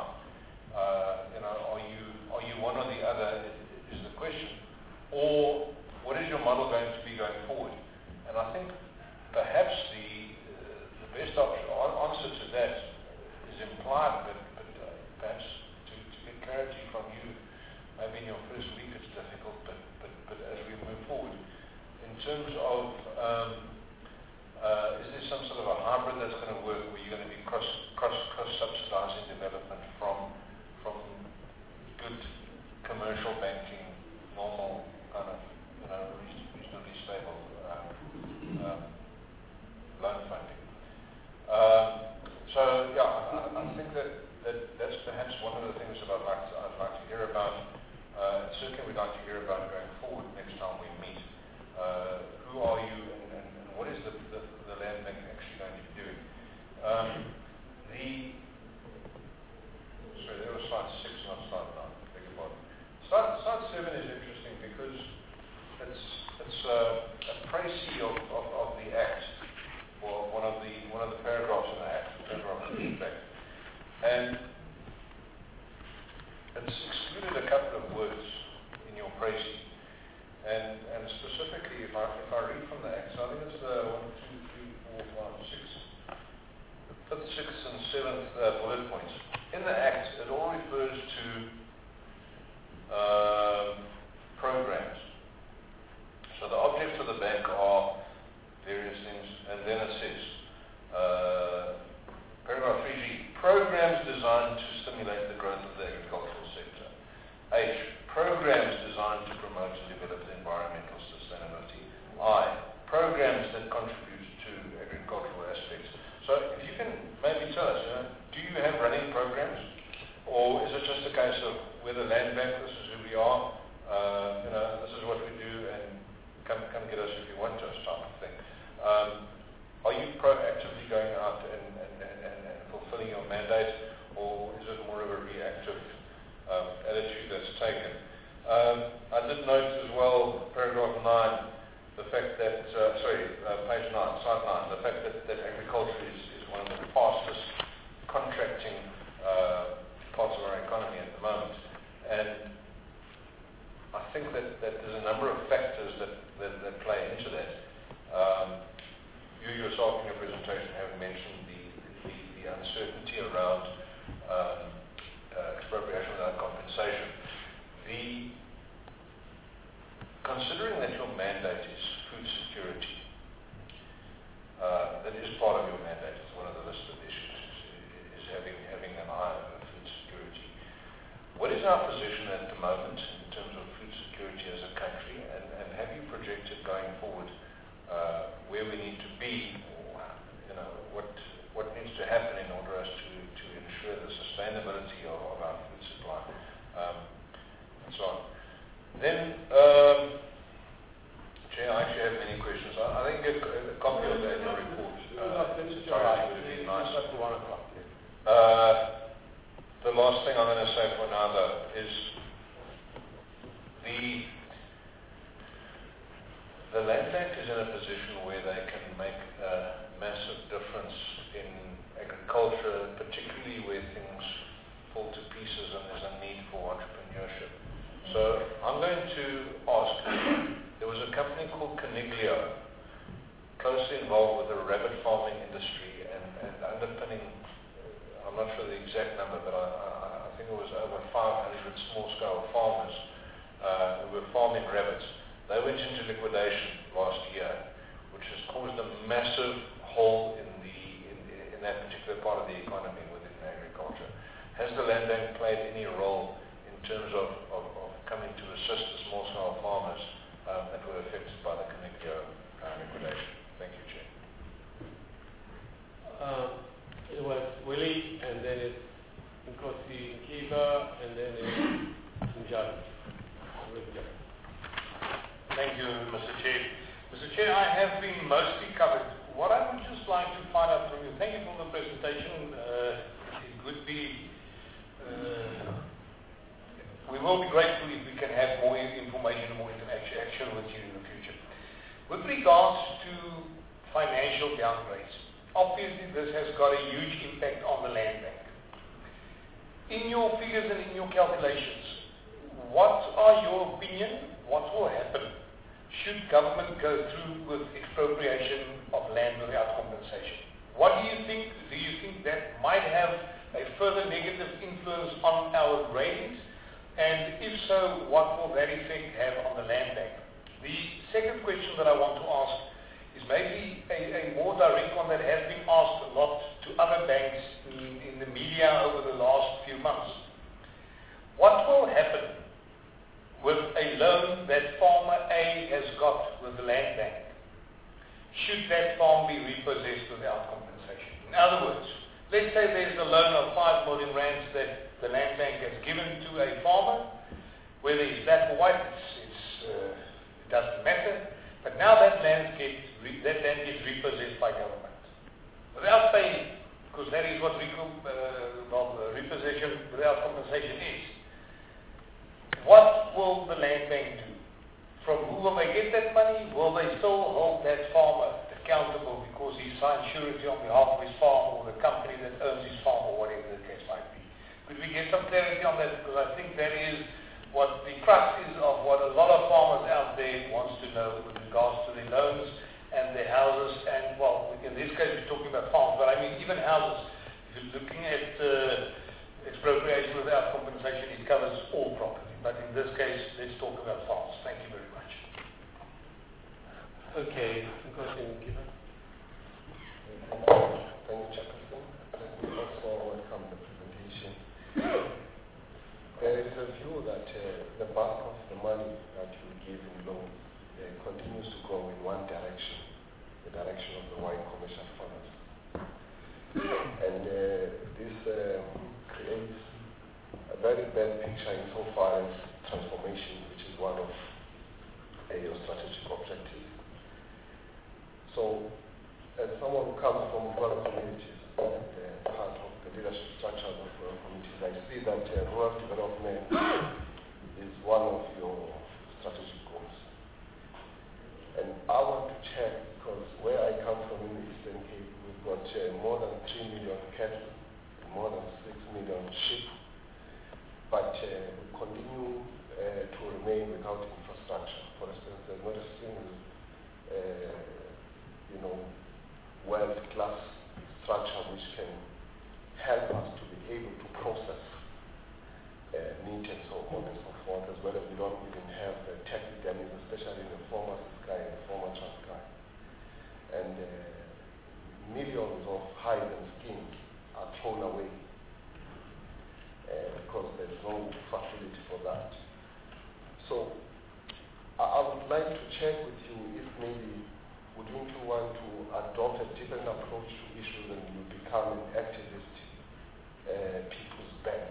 [SPEAKER 6] perhaps the best answer to that is implied, but perhaps to get clarity from you, maybe in your first week it's difficult, but as we move forward, in terms of, is there some sort of a hybrid that's going to work where you're going to be cross-subsidizing development from good commercial banking, normal kind of, reasonably stable loan funding? So yeah, I think that's perhaps one of the things that I'd like to hear about. Certainly we'd like to hear about going forward next time we meet. Who are you and what is the land bank actually going to be doing? Sorry, there was slide 6, not slide 9. Beg your pardon. Slide 7 is interesting because it's a précis of the Act, or one of the paragraphs in the Act, paragraph 3 in fact, and it's excluded a couple of words in your précis. And specifically, if I read from the Act, so I think it's the 5th, 6th, and 7th bullet points. In the Act, it all refers to programs. So the objects of the bank are various things, and then it says, paragraph 3G, programs designed to stimulate the growth of the agricultural sector. H, programs designed to promote and develop the environmental sustainability. I, programs that contribute to agricultural aspects. So if you can maybe tell us, do you have running programs? Or is it just a case of we're the land bank, this is who we are, this is what we do, and come get us if you want us type of thing. Are you proactively going out and fulfilling your mandate, or is it more of a reactive attitude that's taken? I did note as well, paragraph 9, the fact that, page 9, slide 9, the fact that agriculture is one of the fastest contracting parts of our economy at the moment. And I think that there's a number of factors that play into that. You yourself in your presentation have mentioned the uncertainty around expropriation without compensation. Considering that your mandate is food security, that is part of your mandate, it's one of the listed issues, is having an eye on food security. What is our position at the moment in terms of food security as a country, and have you projected going forward where we need to be, or what needs to happen in order for us to ensure the sustainability of our food supply, and so on. Then, Chair, I actually have many questions. I think a copy of the annual report would be nice. The last thing I'm going to say for now, though, is the land bank is in a position where they can make a massive difference in agriculture, particularly where things fall to pieces and there's a need for entrepreneurship. So I'm going to ask, there was a company called Coniglio, closely involved with the rabbit farming industry and underpinning, I'm not sure the exact number, but I think it was over 500 small-scale farmers who were farming rabbits. They went into liquidation last year, which has caused a massive hole in that particular part of the economy within agriculture. Has the land bank played any role in terms of coming to assist the small-scale farmers that were affected by the Coniglio liquidation? Thank you, Chair.
[SPEAKER 4] It was Willie, and then it's Nkosi Nkiba, and then it's Njali.
[SPEAKER 6] Thank you, Mr. Chair. Mr. Chair, I have been mostly covered. What I would just like to find out from you, thank you for the presentation. It would be, we will be grateful if we can have more information, more interaction with you in the future. With regards to financial downgrades, obviously this has got a huge impact on the land bank. In your figures and in your calculations, what are your opinion? What will happen should government go through with expropriation of land without compensation? What do you think? Do you think that might have a further negative influence on our ratings? And if so, what will that effect have on the land bank? The second question that I want to ask is maybe a more direct one that has been asked a lot to other banks in the media over the last few months. What will happen with a loan that farmer A has got with the land bank? Should that farm be repossessed without compensation? In other words, let's say there's a loan of 5 million rands that the land bank has given to a farmer, whether it's black or white, it doesn't matter. But now that land gets repossessed by government without paying, because that is what repossession without compensation is. What will the land bank do? From who will they get that money? Will they still hold that farmer accountable because he signed surety on behalf of his farm or the company that owns his farm or whatever the case might be? Could we get some clarity on that? Because I think that is what the crux is of what a lot of farmers out there wants to know with regards to their loans and their houses. And well, in this case we're talking about farms, but I mean even houses. If you're looking at expropriation without compensation, it covers all property. But in this case, let's talk about farms. Thank you very much.
[SPEAKER 4] Okay, question given.
[SPEAKER 7] Thank you, Chairperson. Let me also welcome the presentation. There is a view that the bulk of the money that you give in loans continues to go in one direction, the direction of the white commercial farmers. And this creates a very bad picture insofar as transformation, which is one of your strategic objectives. So, as someone who comes from rural communities and part of the leadership structures of rural communities, I see that rural development is one of your strategic goals. And I want to check, because where I come from in the Eastern Cape, we've got more than 3 million cattle, more than 6 million sheep, but we continue to remain without infrastructure. For instance, there's not a single world-class structure which can help us to be able to process meat and so on and so forth, as well as we don't even have taxi dummies, especially in the former Sky and the former Transkei. And millions of hides and skins are thrown away because there's no facility for that. So I would like to check with you if maybe wouldn't you want to adopt a different approach to issues and you become an activist people's bank?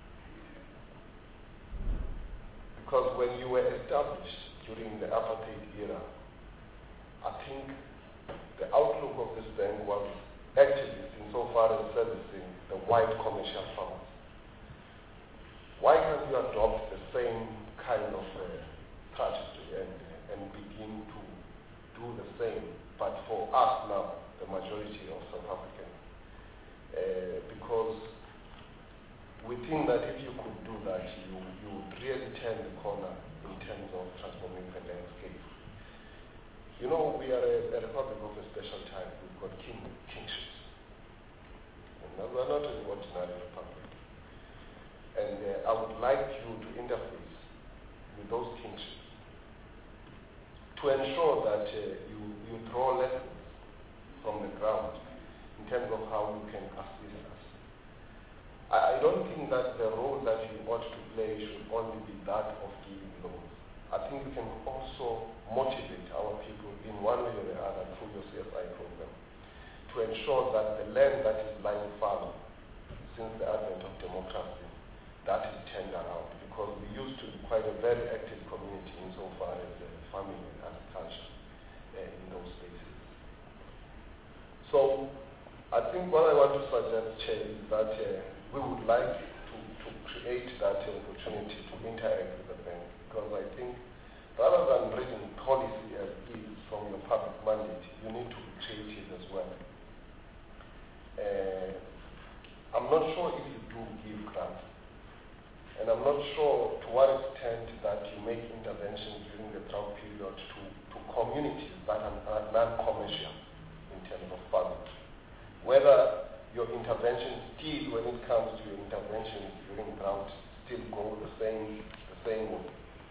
[SPEAKER 7] Because when you were established during the apartheid era, I think the outlook of this bank was activist insofar as servicing the white commercial farmers. Why can't you adopt the same kind of strategy and begin to do the same, but for us now, the majority of South Africans? Because we think that if you could do that, you would really turn the corner in terms of transforming the landscape. You know, we are a republic of a special type. We've got kingships. And we are not an ordinary republic. And I would like you to interface with those kingships to ensure that you draw lessons from the ground in terms of how you can assist us. I don't think that the role that you ought to play should only be that of giving loans. I think you can also motivate our people in one way or the other through your CSI program to ensure that the land that is lying fallow since the advent of democracy, that is turned around, because we used to be quite a very active community insofar as farming and agriculture in those spaces. So I think what I want to suggest, Chair, is that we would like to create that opportunity to interact with the bank, because I think rather than reading policy as is from your public mandate, you need to be creative as well. I'm not sure if you do give grants. And I'm not sure to what extent that you make interventions during the drought period to communities that are non-commercial in terms of farming. Whether your interventions still, when it comes to your interventions during drought, still go the same way.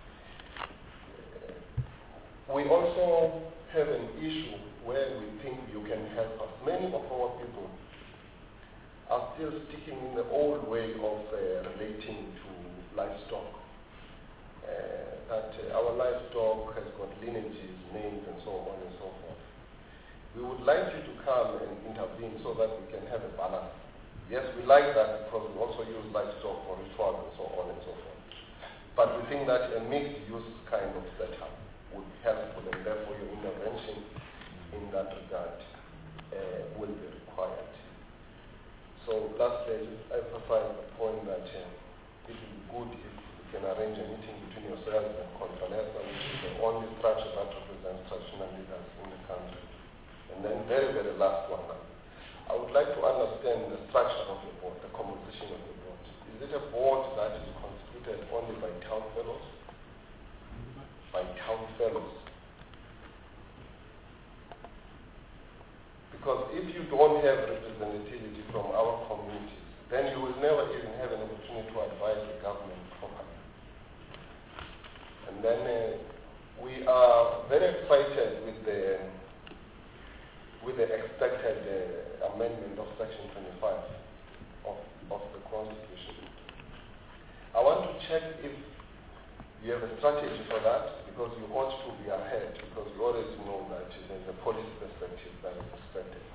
[SPEAKER 7] We also have an issue where we think you can help us. Many of our people are still sticking in the old way of relating to livestock. That our livestock has got lineages, names, and so on and so forth. We would like you to come and intervene so that we can have a balance. Yes, we like that because we also use livestock for rituals and so on and so forth. But we think that a mixed use kind of setup would be helpful, and therefore your intervention in that regard will be required. So lastly, I emphasize the point that it would be good if we can arrange a meeting between yourselves and Conferenza, which is the only structure that represents traditional leaders in the country. And then very, very last one. I would like to understand the structure of the board, the composition of the board. Is it a board that is constituted only by town fellows? By town fellows? Because if you don't have representativity from our communities, then you will never even have an opportunity to advise the government properly. And then we are very excited with the expected amendment of Section 25 of the Constitution. I want to check if you have a strategy for that, because you ought to be ahead, because you already know that there's a policy perspective that is expected.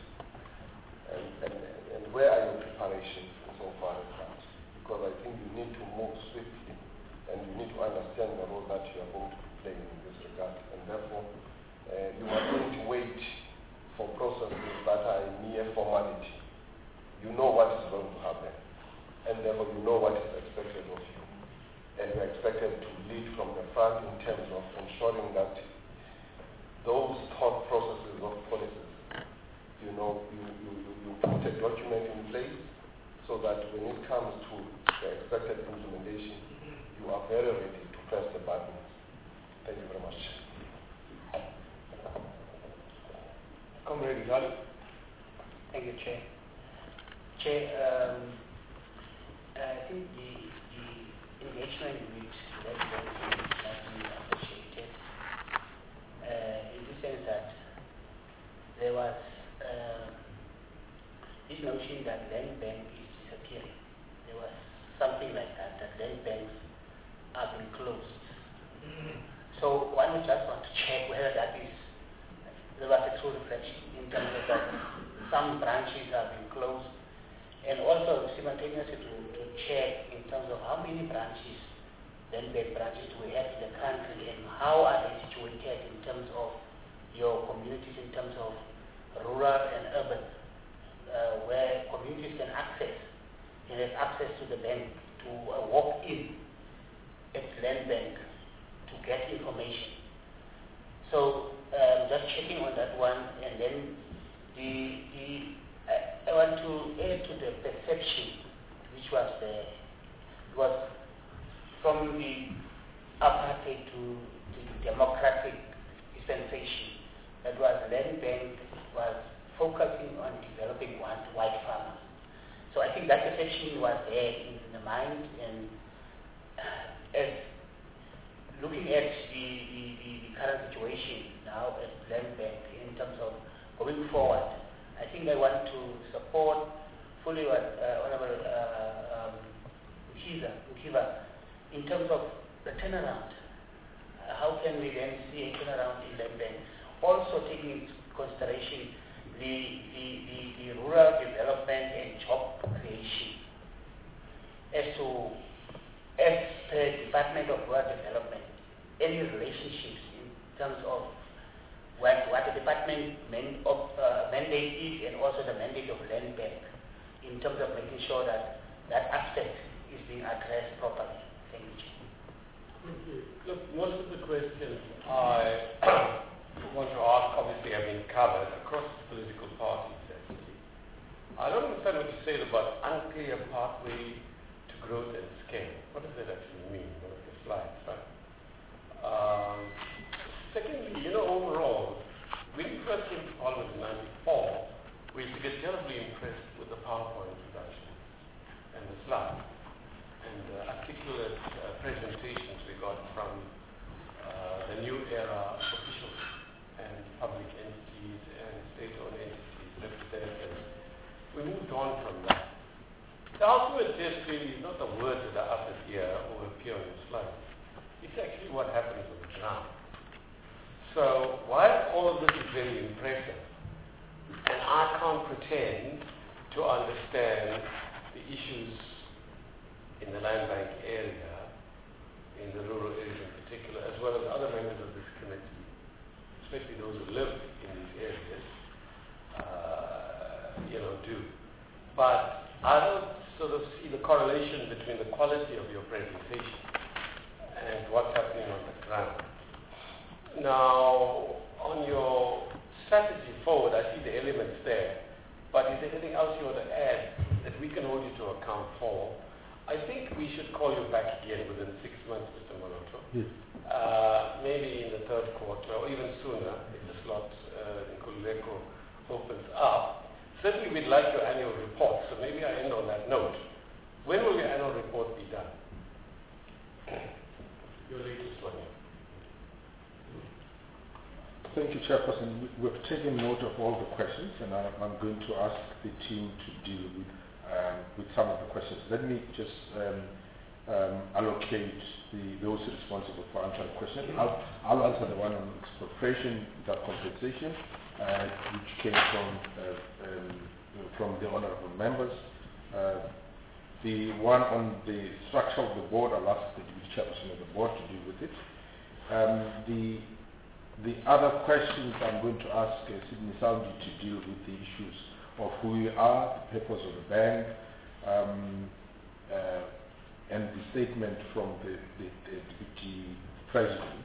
[SPEAKER 7] And where are your preparations insofar as that? Because I think you need to move swiftly, and you need to understand the role that you are going to play in this regard. And therefore, you are going to wait for processes that are a mere formality. You know what is going to happen, and therefore you know what is expected of you. And you are expected to lead from the front in terms of ensuring that those thought processes of policies, you put a document in place so that when it comes to the expected implementation, you are very ready to press the buttons. Thank you very much.
[SPEAKER 4] Comrade Gali.
[SPEAKER 8] Thank you, Chair. Chair, I think the engagement with residents must be appreciated in the sense that there was this notion that land bank is disappearing. There was something like that land banks are being closed. So one would just want to check whether there was a true reflection in terms of that some branches have been closed, and also simultaneously to check in terms of how many branches, land bank branches we have in the country, and how are they situated in terms of your communities, in terms of rural and urban, where communities can have access to the bank, to walk in at land bank to get information. So just checking on that one, and then I want to add to the perception which was there. It was from the apartheid to the democratic dispensation. That was land bank was focusing on developing white farmers. So I think that perception was there in the mind, and as looking at the current situation now at land bank in terms of going forward, I think I want to support fully what Honorable Ukiva in terms of the turnaround. How can we then see a turnaround in land bank? Also taking into consideration the rural development and job creation. As per Department of Rural Development, any relationships in terms of what the department mandate is, and also the mandate of land bank in terms of making sure that aspect is being addressed properly. Thank you.
[SPEAKER 4] Look, most of the questions I want to ask obviously have been covered across political parties. Actually, I don't understand what you said about unclear pathway to growth and scale. What does that actually mean? One of the slides, right? Secondly, overall, when we first came to Parliament in '94, we used to get terribly impressed with the PowerPoint introduction and the slides and the articulate presentations we got from the new era officials and public entities and state-owned entities, representatives. We moved on from that. The ultimate test really is not the words that are uttered here or appear on the slides. It's actually what happens on the ground. So while all of this is very impressive, and I can't pretend to understand the issues in the land bank area, in the rural areas in particular, as well as other members of this committee, especially those who live in these areas, do. But I don't sort of see the correlation between the quality of your presentation and what's happening on the ground. Now, on your strategy forward, I see the elements there, but is there anything else you want to add that we can hold you to account for? I think we should call you back again within 6 months, Mr. Moloto.
[SPEAKER 1] Yes.
[SPEAKER 4] Maybe in the third quarter, or even sooner, if the slot in Kululeko opens up. Certainly we'd like your annual report, so maybe I end on that note. When will your annual report be done? Your latest one.
[SPEAKER 1] Thank you, Chairperson. We've taken note of all the questions, and I'm going to ask the team to deal with some of the questions. Let me just allocate those responsible for answering questions. I'll answer the one on expropriation without compensation, which came from the honourable members. The one on the structure of the board, I'll ask the deputy chairperson of the board to deal with it. The other questions I'm going to ask Sydney Saudi to deal with the issues of who we are, the purpose of the bank, and the statement from the deputy president.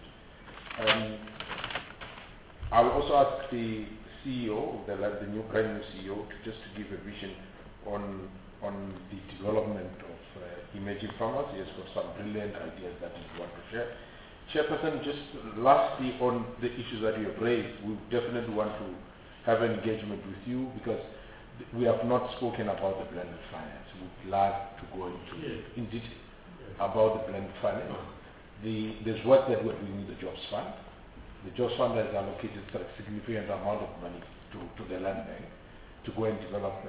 [SPEAKER 1] I'll also ask the CEO, the new brand new CEO, just to give a vision on the development of emerging farmers. He has got some brilliant ideas that he wants to share. Chairperson, just lastly on the issues that you have raised, we definitely want to have an engagement with you because we have not spoken about the blended finance. We'd like to go in detail about the blended finance. There's work that we're doing in the Jobs Fund. The Jobs Fund has allocated a significant amount of money to the land bank to go and develop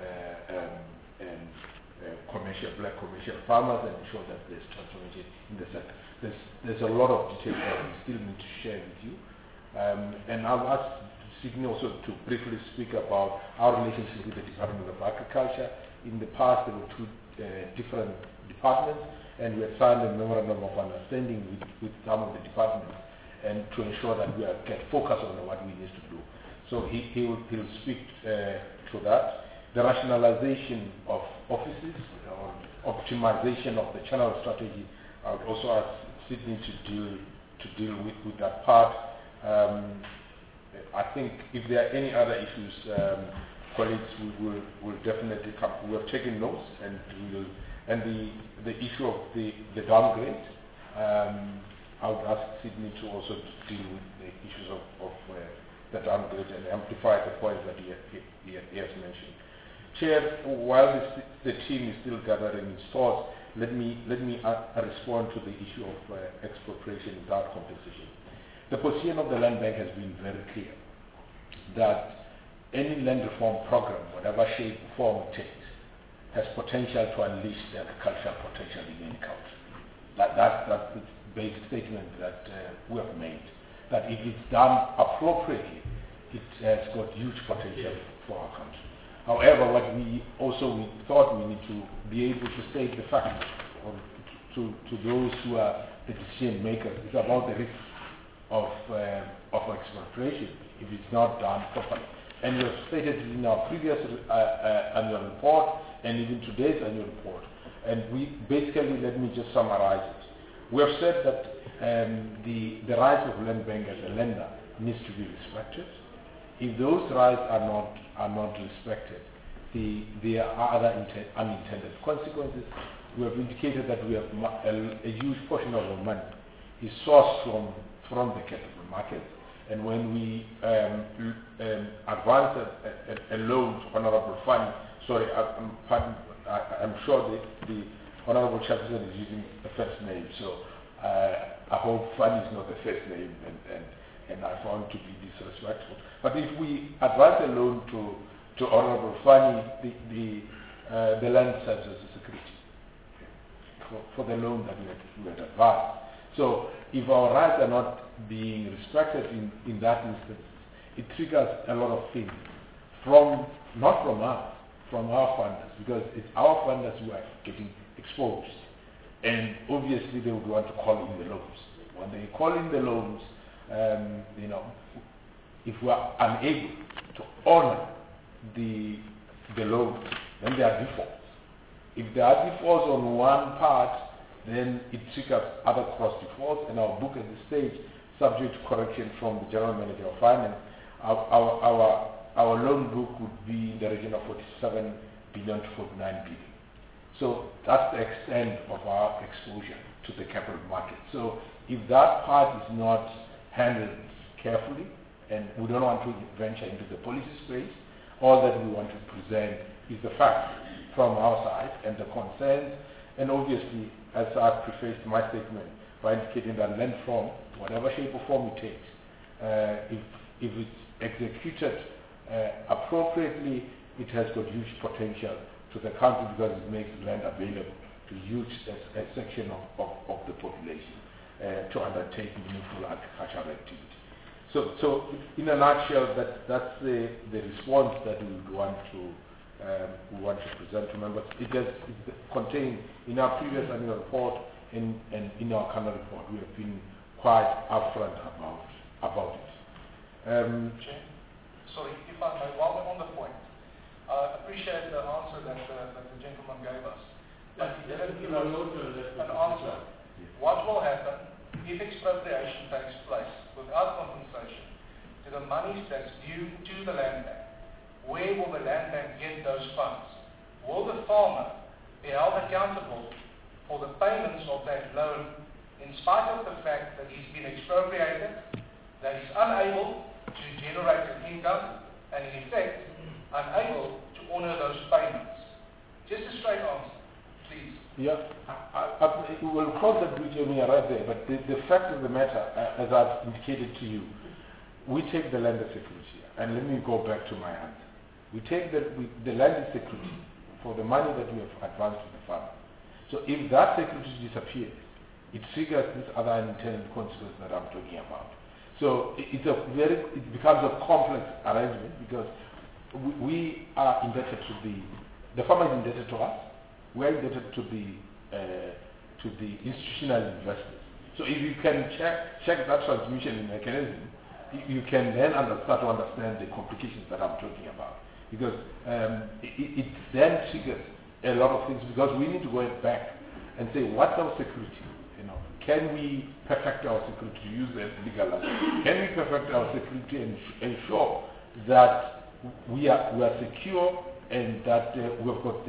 [SPEAKER 1] black commercial farmers and ensure that there's transformation in the sector. There's a lot of details that we still need to share with you. And I'll ask Sydney also to briefly speak about our relationship with the Department of Agriculture. In the past, there were two different departments, and we had signed a memorandum of understanding with some of the departments and to ensure that we get focused on what we need to do. So he'll speak to that. The rationalization of offices, or optimization of the channel strategy, I would also ask Sydney to deal with that part. I think if there are any other issues, colleagues, we will definitely come. We have taken notes, and we will. And the issue of the downgrade, I would ask Sydney to also deal with the issues of the downgrade and amplify the points that he has mentioned. Chair, while the team is still gathering its thoughts, let me respond to the issue of expropriation without compensation. The position of the land bank has been very clear that any land reform program, whatever shape or form it takes, has potential to unleash the agricultural potential in any country. That's the basic statement that we have made. That if it's done appropriately, it has got huge potential for our country. However, what we thought we need to be able to state the fact to those who are the decision makers is about the risk of expropriation if it's not done properly. And we have stated in our previous annual report and even today's annual report. And let me just summarize it. We have said that the rights of land bank as a lender needs to be respected. If those rights are not respected, there are other unintended consequences we have indicated that we have a huge portion of our money is sourced from the capital markets. And when we advance a loan to Honorable Fund, sorry, I'm sure the Honorable Chairperson is using the first name, so I hope Fund is not the first name, and I found to be disrespectful. But if we advance a loan to Honorable Fund, the land serves as a security for the loan that we had advanced. So if our rights are not being respected in that instance, it triggers a lot of things not from us, from our funders, because it's our funders who are getting exposed. And obviously they would want to call in the loans. When they call in the loans, if we are unable to honor the loan, then there are defaults. If there are defaults on one part, then it triggers other cross defaults, and our book at this stage, subject to correction from the General Manager of Finance, our loan book would be in the region of 47 billion to 49 billion. So that's the extent of our exposure to the capital market. So if that part is not handled carefully, and we don't want to venture into the policy space, all that we want to present is the facts from our side and the concerns, and obviously, as I prefaced my statement by indicating that land from whatever shape or form it takes, if it's executed appropriately, it has got huge potential to the country because it makes land available to huge section of the population to undertake meaningful agricultural activity. So in a nutshell, that's the response that we would want to present to members. It is contained in our previous annual report and in our current report. We have been quite upfront about it.
[SPEAKER 5] Chair, sorry, if I may, while we're on the point, I appreciate the answer that the gentleman gave us. But he didn't give us an answer. What will happen if expropriation takes place without compensation to the monies that's due to the land bank? Where will the land bank get those funds? Will the farmer be held accountable for the payments of that loan in spite of the fact that he's been expropriated, that he's unable to generate an income, and in effect, unable to honor those payments? Just a straight answer, please.
[SPEAKER 1] Yeah, we will cross that bridge when we arrive there, but the fact of the matter, as I've indicated to you, we take the land as security, and let me go back to my answer. We take the land as security for the money that we have advanced to the farmer. So if that security disappears, it triggers this other unintended consequence that I'm talking about. So it becomes a complex arrangement because we are indebted to the farmer is indebted to us. We are indebted to the institutional investors. So if you can check that transmission mechanism, you can then start to understand the complications that I'm talking about. Because it then triggers a lot of things, because we need to go back and say, what's our security? Can we perfect our security, to use the legal language? Can we perfect our security and ensure that we are secure and that we've got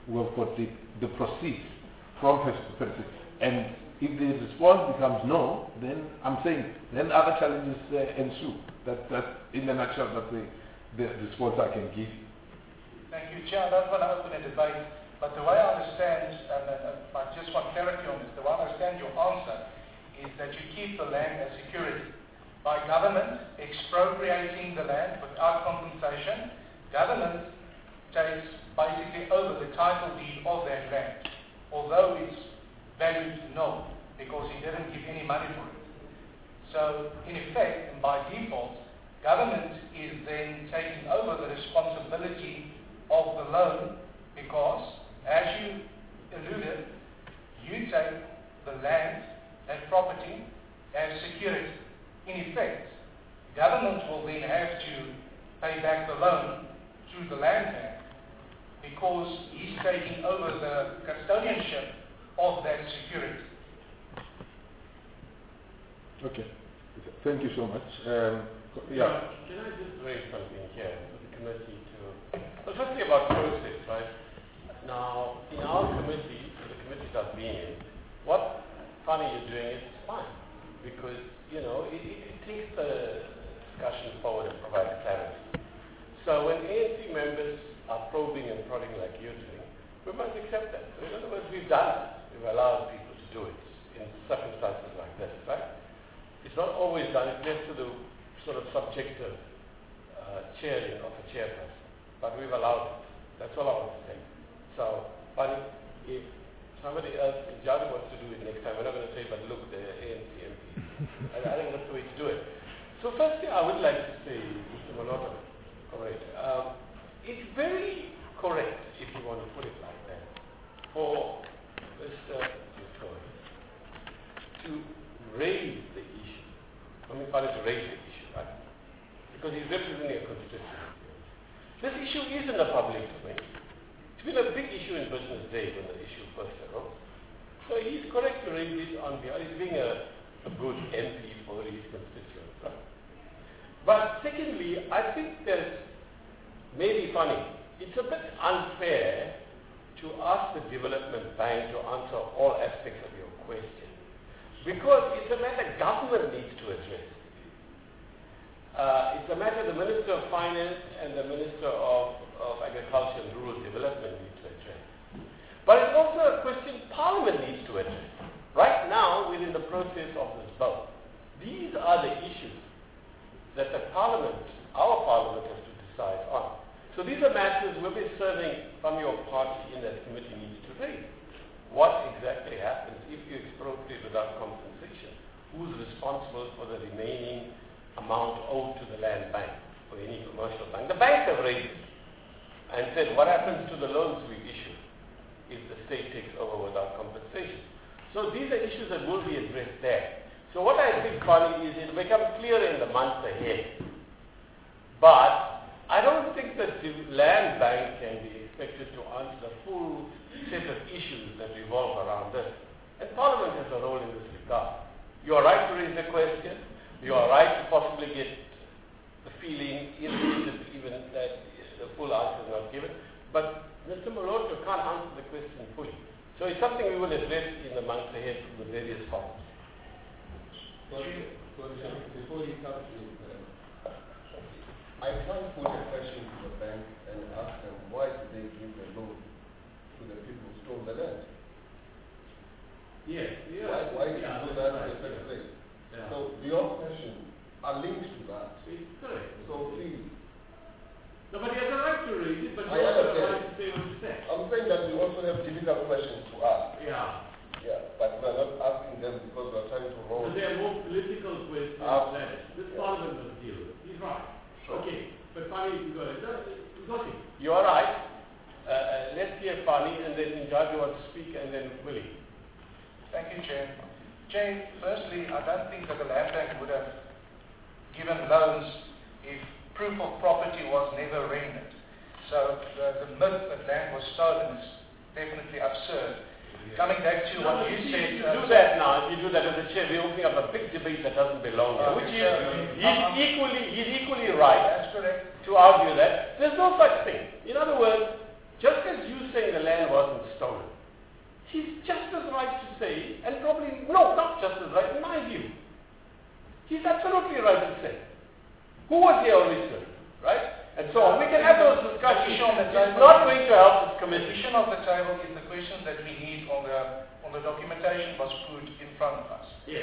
[SPEAKER 1] the proceeds from perspective? And if the response becomes no, then I'm saying then other challenges ensue. That's in a nutshell the response I can give you.
[SPEAKER 5] Thank you, Chair. I don't want to open a debate, but the way I understand, and I just want clarity on this, the way I understand your answer is that you keep the land as security. By government expropriating the land without compensation, government takes basically over the title deed of that land, although it's valued null because he didn't give any money for it. So in effect, and by default, government is then taking over the responsibility of the loan because, as you alluded, you take the land and property as security. In effect, government will then have to pay back the loan through the land bank because he's taking over the custodianship of that security.
[SPEAKER 1] Okay. Thank you so much.
[SPEAKER 4] Yeah. Can I just raise something here for the committee to... Well, firstly about process, right? Now, in our committee, the something like you're doing, we must accept that. So in other words, we've done it. We've allowed people to do it in circumstances like this, right? It's not always done. It left to the sort of subjective chairing of a chairperson. But we've allowed it. That's all I want to say. So, but if somebody else in Jadu wants to do it next time, we're not going to say, but look, the ANC MP. I think that's the way to do it. So firstly, I would like to say, Mr. Moloto, correct. It's very correct, if you want to put it like that, for Mr. Dutoy to raise the issue. I mean, to raise the issue, right? Because he's representing a constituency. This issue is in the public domain. It's been a big issue in Business Day when the issue first arose. So he's correct to raise it on behalf. He's being a good MP for his constituents. Right? But secondly, I think that maybe funny. It's a bit unfair to ask the Development Bank to answer all aspects of your question. Because it's a matter government needs to address. It's a matter the Minister of Finance and the Minister of Agriculture and Rural Development need to address. But it's also a question Parliament needs to address. Right now, we're in the process of this vote. These are the issues that the Parliament, our Parliament, has to decide on. So these are matters we'll be serving from your party in that committee needs to raise. What exactly happens if you expropriate without compensation? Who's responsible for the remaining amount owed to the land bank or any commercial bank? The banks have raised it and said, what happens to the loans we issue if the state takes over without compensation? So these are issues that will be addressed there. So what I think, Connie, is it will become clearer in the months ahead. But I don't think that the land bank can be expected to answer the full set of issues that revolve around this. And Parliament has a role in this regard. You are right to raise the question. You are right to possibly get the feeling, even that the full answer is not given. But Mr. Moloto can't answer the question fully. So it's something we will address in the months ahead from the various forms.
[SPEAKER 7] Before you come to I can't put a question to the bank and ask them why did they give a loan to the people who stole the land?
[SPEAKER 4] Yes.
[SPEAKER 7] Why did you do that in the first place? Yeah. So your questions are linked to that.
[SPEAKER 4] It's correct.
[SPEAKER 7] So please.
[SPEAKER 4] No, but you have the right to raise it, but you
[SPEAKER 7] I
[SPEAKER 4] also have the
[SPEAKER 7] understand.
[SPEAKER 4] right to say what you say.
[SPEAKER 7] I'm saying that we also have difficult questions to ask.
[SPEAKER 4] Yeah.
[SPEAKER 7] Yeah, but we're not asking them because we're trying to roll.
[SPEAKER 4] But they are more political questions that this Parliament must deal with. He's right.
[SPEAKER 7] Sure.
[SPEAKER 4] Okay, but Fani, you got it. Got it.
[SPEAKER 7] You are right.
[SPEAKER 4] Let's hear Fani, and then Injaji wants to speak, and then Willie.
[SPEAKER 5] Thank you, Chair. Chair, firstly, I don't think that the Land Bank would have given loans if proof of property was never rendered. So the myth that land was stolen is definitely absurd. Coming back to what you said...
[SPEAKER 4] do that now. If you do that as a chair, we're opening up a big debate that doesn't belong here. Which is, he's equally right.
[SPEAKER 5] That's correct.
[SPEAKER 4] To argue that. There's no such thing. In other words, just as you say the land wasn't stolen, he's just as right to say, and probably, no, not just as right, in my view. He's absolutely right to say. Who was here originally, right? And so on. We can have those discussions. It's not going to help this committee.
[SPEAKER 5] The issue on the table is the questions that we need on the documentation was put in front of us.
[SPEAKER 4] Yes.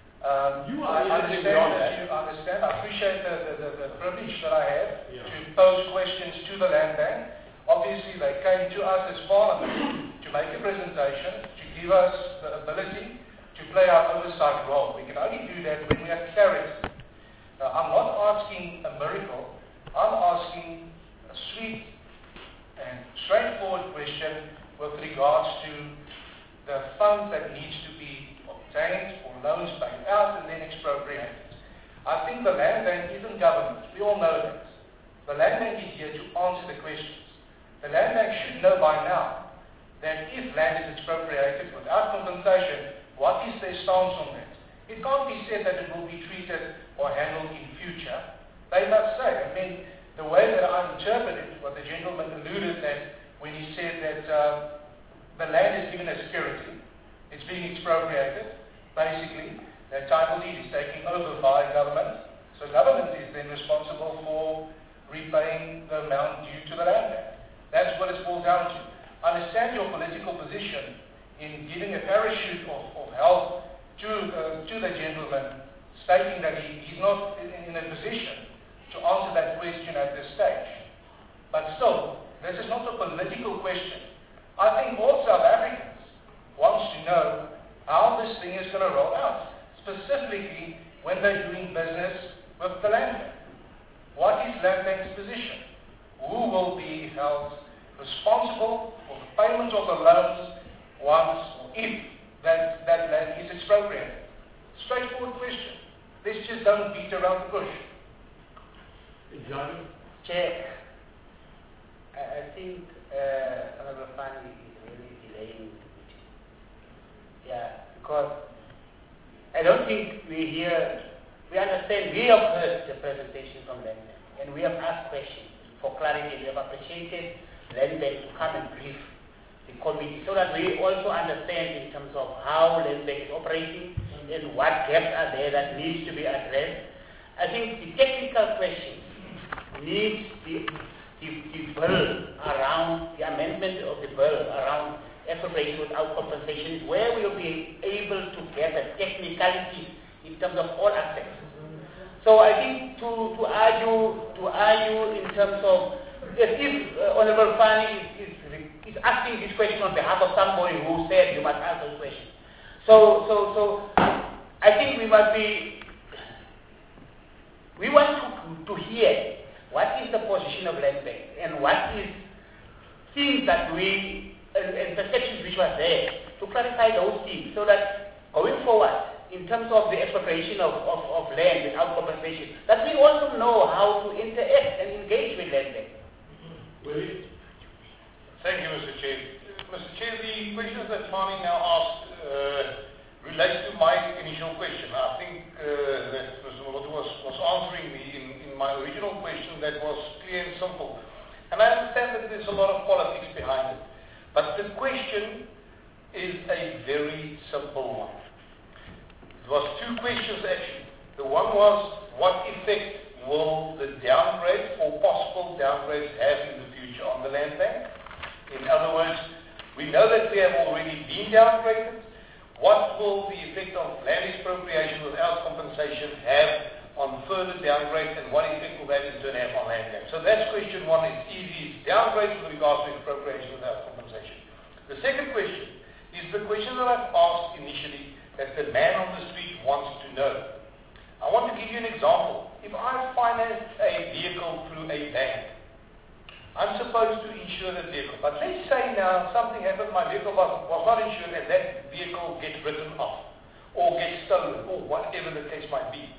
[SPEAKER 5] I understand. I appreciate the privilege that I have to pose questions to the Land Bank. Obviously, they came to us as Parliament to make a presentation, to give us the ability to play our oversight role. We can only do that when we have clarity. Now, I'm not asking a miracle. I'm asking a sweet and straightforward question with regards to the funds that needs to be obtained or loans paid out and then expropriated. I think the Land Bank isn't government. We all know that. The Land Bank is here to answer the questions. The Land Bank should know by now that if land is expropriated without compensation, what is their stance on that? It can't be said that it will be treated or handled in future. They must say. I mean, the way that I interpreted what the gentleman alluded that when he said that the land is given as security, it's being expropriated, basically, that title deed is taken over by government, so government is then responsible for repaying the amount due to the land bank. That's what it's boiled down down to. I understand your political position in giving a parachute of help to the gentleman, stating that he's not in a position to answer that question at this stage. But still, this is not a political question. I think all South Africans want to know how this thing is going to roll out, specifically when they're doing business with the Land Bank. What is Land Bank's position? Who will be held responsible for the payment of the loans once or if that land is expropriated? Straightforward question. Let's just don't beat around the bush.
[SPEAKER 4] Johnny?
[SPEAKER 8] Chair, I think Honorable Fani is really delaying the meeting. Yeah, because I don't think we understand, we have heard the presentation from Land Bank, and we have asked questions for clarity. We have appreciated Land Bank to come and brief the committee so that we also understand in terms of how Land Bank is operating and what gaps are there that needs to be addressed. I think the technical questions needs the bill around, the amendment of the bill around expropriation without compensation is where we'll be able to get the technicality in terms of all aspects. So I think to argue in terms of, if Honorable Fani is asking this question on behalf of somebody who said you must answer the question. So I think we want to hear what is the position of Land Bank and what is things that and perceptions which were there, to clarify those things so that going forward, in terms of the expropriation of land without compensation, that we also know how to interact and engage with Land Bank.
[SPEAKER 4] Willie?
[SPEAKER 6] Thank you, Mr. Chair. Mr. Chair, the questions that Fani now asked relate to my initial question. I think that Mr. Moloto was answering me in my original question that was clear and simple. And I understand that there's a lot of politics behind it. But the question is a very simple one. It was two questions actually. The one was, what effect will the downgrades or possible downgrades have in the future on the Land Bank? In other words, we know that we have already been downgraded. What will the effect of land expropriation without compensation have on further downgrades, and what effect will that in turn have on Land Bank? So that's question one. It's easy. It's downgrades with regards to expropriation without compensation. The second question is the question that I've asked initially, that the man on the street wants to know. I want to give you an example. If I finance a vehicle through a bank, I'm supposed to insure the vehicle. But let's say now something happened, my vehicle was not insured, and that vehicle gets written off, or gets stolen, or whatever the case might be.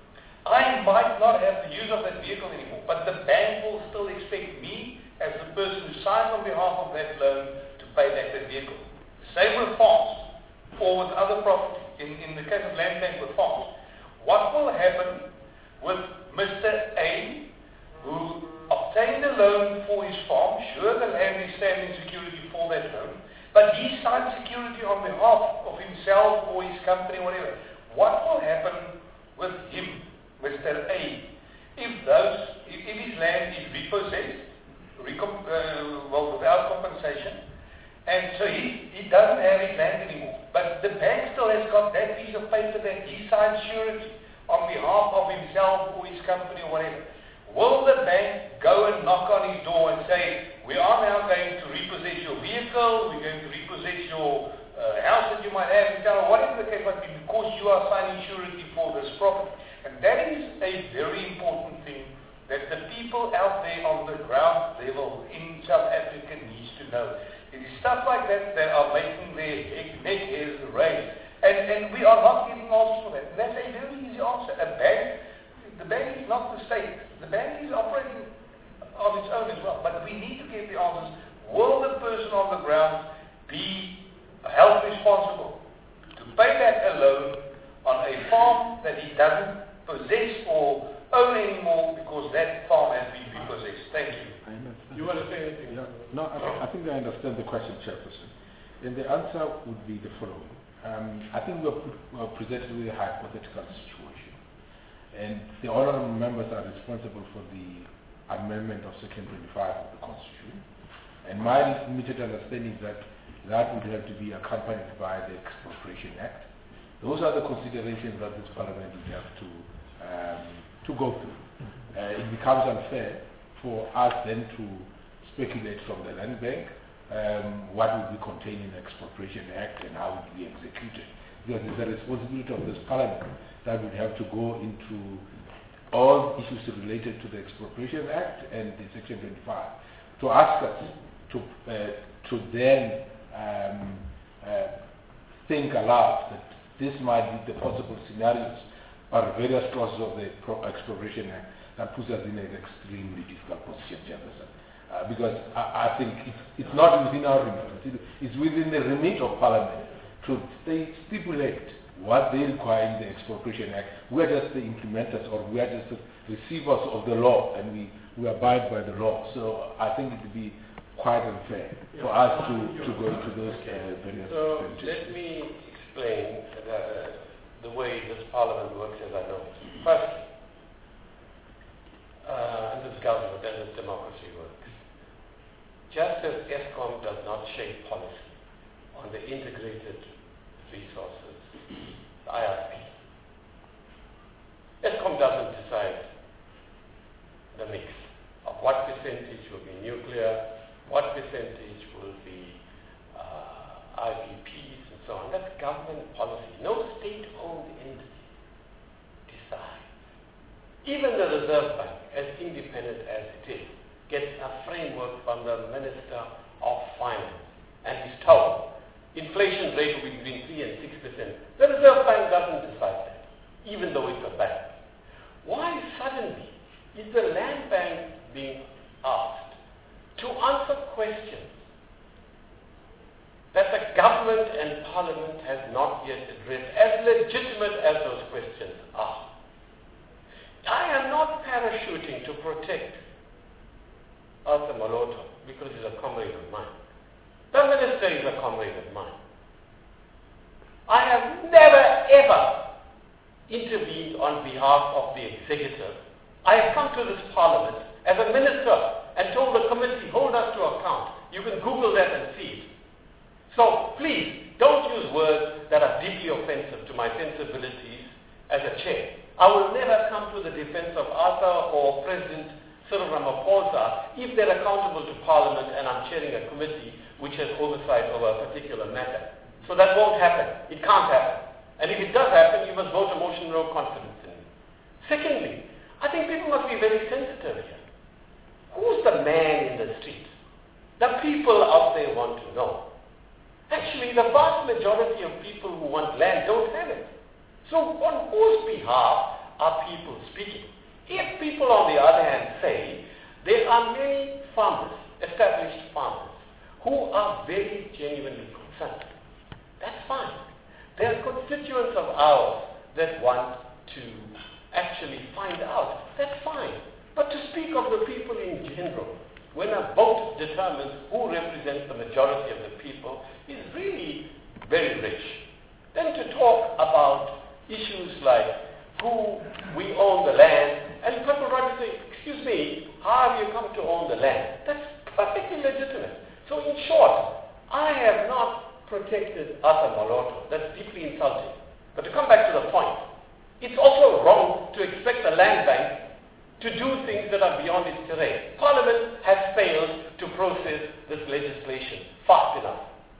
[SPEAKER 6] I might not have the use of that vehicle anymore, but the bank will still expect me, as the person who signed on behalf of that loan, to pay back that vehicle. Same with farms, or with other property. In the case of Land Bank with farms, what will happen with Mr. A, who obtained a loan for his farm? Sure, the land is standing security for that loan, but he signed security on behalf of himself or his company, whatever. What will happen with him, Mr. A, if his land is repossessed, without compensation, and so he doesn't have his land anymore, but the bank still has got that piece of paper that he signed surety on behalf of himself or his company or whatever. Will the bank go and knock on his door and say, we are now going to repossess your vehicle, we're going to repossess your house that you might have in town, or whatever the case might be, because you are signing surety for this property? And that is a very important thing that the people out there on the ground level in South Africa needs to know. It is stuff like that that are making their neck hairs raise. And we are not giving answers for that. And that's a very easy answer. The bank is not the state. The bank is operating on its own as well. But we need to get the answers. Will the person on the ground be held responsible to pay back a loan on a farm that he doesn't possess or own anymore because that farm has been repossessed? Thank you.
[SPEAKER 4] You want to say anything?
[SPEAKER 9] No, I think I understand the question, Chairperson. And the answer would be the following. I think we're presented with a hypothetical situation. And the honorable members are responsible for the amendment of Section 25 of the Constitution. And And my limited understanding is that that would have to be accompanied by the Expropriation Act. Those are the considerations that this Parliament would have to go through. It becomes unfair for us then to speculate from the Land Bank what will be contained in the Expropriation Act and how it will be executed. Because it's the responsibility of this Parliament that would have to go into all issues related to the Expropriation Act and the Section 25 to ask us to then think aloud that this might be the possible scenarios or various clauses of the Expropriation Act that puts us in an extremely difficult position, Chairperson. Because I think it's not within our remit. It's within the remit of Parliament to stipulate what they require in the Expropriation Act. We are just the implementers, or we are just the receivers of the law, and we abide by the law. So I think it would be quite unfair for us to go into those various
[SPEAKER 4] So let me explain the way this Parliament works as I know it. Firstly, and this government and this democracy works. Just as ESCOM does not shape policy on the integrated resources, the IRP, ESCOM doesn't decide the mix of what percentage will be nuclear, what percentage will be IPPs and so on. That's government policy. No state-owned entity decides. Even the Reserve Bank, as independent as it is, gets a framework from the Minister of Finance and is told inflation rate will be between 3 and 6%. The Reserve Bank doesn't decide that, even though it's a bank. Why suddenly is the Land Bank being asked to answer questions that the government and Parliament has not yet addressed, as legitimate as those questions are? I am not parachuting to protect Arthur Moloto because he's a comrade of mine. The minister is a comrade of mine. I have never ever intervened on behalf of the executive. I have come to this Parliament as a minister and told the committee, hold us to account. You can Google that and see it. So please, don't use words that are deeply offensive to my sensibilities as a chair. I will never come to the defense of Arthur or President Cyril Ramaphosa if they're accountable to Parliament and I'm chairing a committee which has oversight over a particular matter. So that won't happen. It can't happen. And if it does happen, you must vote a motion of no confidence in me. Secondly, I think people must be very sensitive here. Who's the man in the street? The people out there want to know. Actually, the vast majority of people who want land don't have it. So on whose behalf are people speaking? If people, on the other hand, say there are many farmers, established farmers, who are very genuinely concerned, that's fine. There are constituents of ours that want to actually find out. That's fine. But to speak of the people in general, when a vote determines who represents the majority of the people, is really very rich. Then to talk about issues like who we own the land, and people try to say, excuse me, how have you come to own the land? That's perfectly legitimate. So in short, I have not protected Arthur Moloto. That's deeply insulting. But to come back to the point, it's also wrong to expect the Land Bank to do things that are beyond its terrain. Parliament has failed to process this legislation fast enough.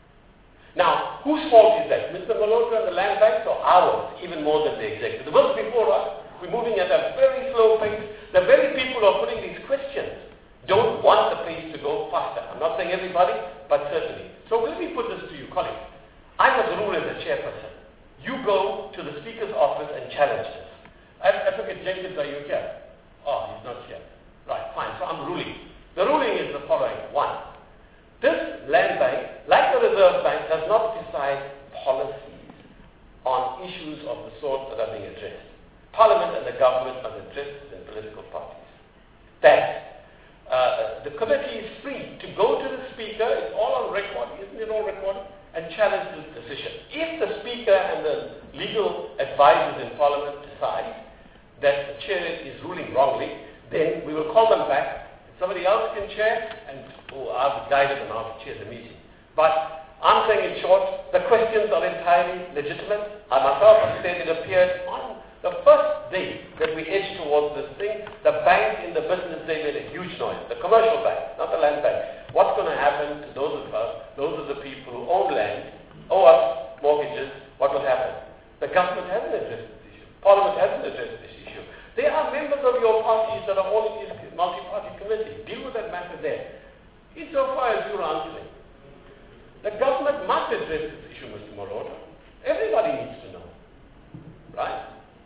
[SPEAKER 4] Now, whose fault is that? Mr. Moloto and the Land Bank, or ours, even more than the executive? The bills before us, we're moving at a very slow pace. The very people who are putting these questions don't want the pace to go faster. I'm not saying everybody, but certainly. So let me put this to you, colleagues. I must rule as a chairperson. You go to the Speaker's office and challenge this. Advocate Jenkins, are you here? Oh, he's not here. Right, fine. So I'm ruling. The ruling is the following. One, this Land Bank, like the Reserve Bank, does not decide policies on issues of the sort that are being addressed. Parliament and the government must address this in political parties. That the committee is free to go to the Speaker, it's all on record, isn't it all recorded, and challenge this decision. If the Speaker and the legal advisors in Parliament decide that the chair is ruling wrongly, then we will call them back. Somebody else can chair, and or I've guided them how to chair the meeting. But I'm saying in short, the questions are entirely legitimate. I myself have said it appeared on the first day that we edged towards this thing, the bank in the business day made a huge noise. The commercial bank, not the land bank. What's going to happen to those of us, those are the people who own land, owe us mortgages, what will happen? The government hasn't addressed this issue. Parliament hasn't addressed this issue. There are members of your parties that are all in this multi-party committee. Deal with that matter there. Insofar as you're answering, the government must address this issue, Mr. Moloto. Everybody needs to know. Right?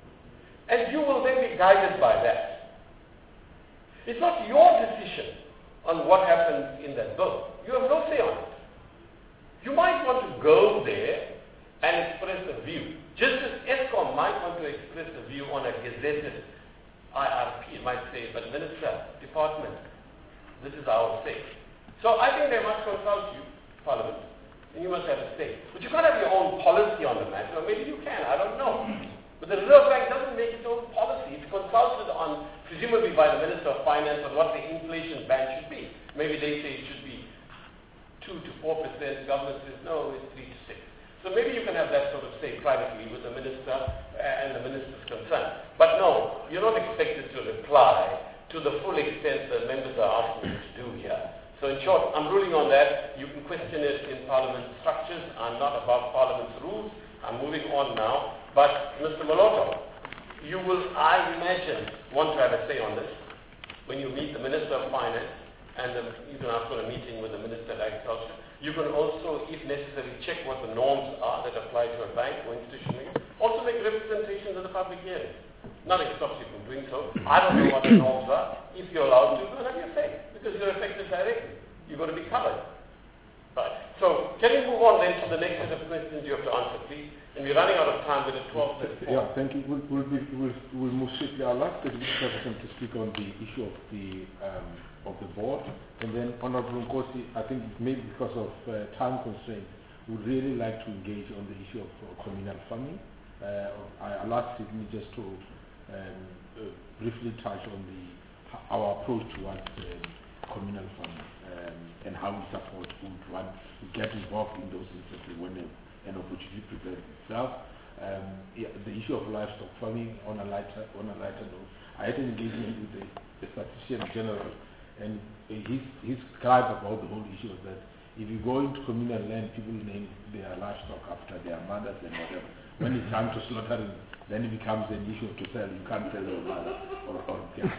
[SPEAKER 4] And you will then be guided by that. It's not your decision on what happens in that bill. You have no say on it. You might want to go there and express a view. Just as ESCOM might want to express a view on a gazetted IRP, it might say, but Minister, Department, this is our say. So I think they must consult you, Parliament, and you must have a say. But you can't have your own policy on the matter, or maybe you can, I don't know. But the Reserve Bank doesn't make its own policy. It's consulted on, presumably by the Minister of Finance, on what the inflation band should be. Maybe they say it should be 2 to 4%. Government says, no, it's 3 to 6. So maybe you can have that sort of say privately with the Minister and the Minister's concern. But no, you're not expected to reply to the full extent that members are asking you to do here. So in short, I'm ruling on that. You can question it in Parliament structures. I'm not above Parliament's rules. I'm moving on now. But Mr. Moloto, you will, I imagine, want to have a say on this when you meet the Minister of Finance, and you can ask for a meeting with the Minister of Agriculture. You can also, if necessary, check what the norms are that apply to a bank or institution. Also make representations at the public hearing. Nothing stops you from doing so. I don't know what the norms are. If you're allowed to, go and have your say, because you're affected directly. You're going to be covered. Right. So, can you move on then to the next set of questions you have to answer, please? And we're running out of time with the 12:34.
[SPEAKER 9] Yeah, thank you. We'll move swiftly. I'll ask the Deputy President to speak on the issue of the board, and then Honourable Nkosi, I think maybe because of time constraints, would really like to engage on the issue of communal farming. I'll ask Sydney just to briefly touch on our approach towards communal farming and how we support food, we get involved in those instances when an opportunity presents itself. The issue of livestock farming on a lighter note. I had an engagement with the Statistician General, and his scribe about the whole issue was that if you go into communal land, people name their livestock after their mothers and whatever. When it's time to slaughter it, then it becomes an issue to sell. You can't sell your mother or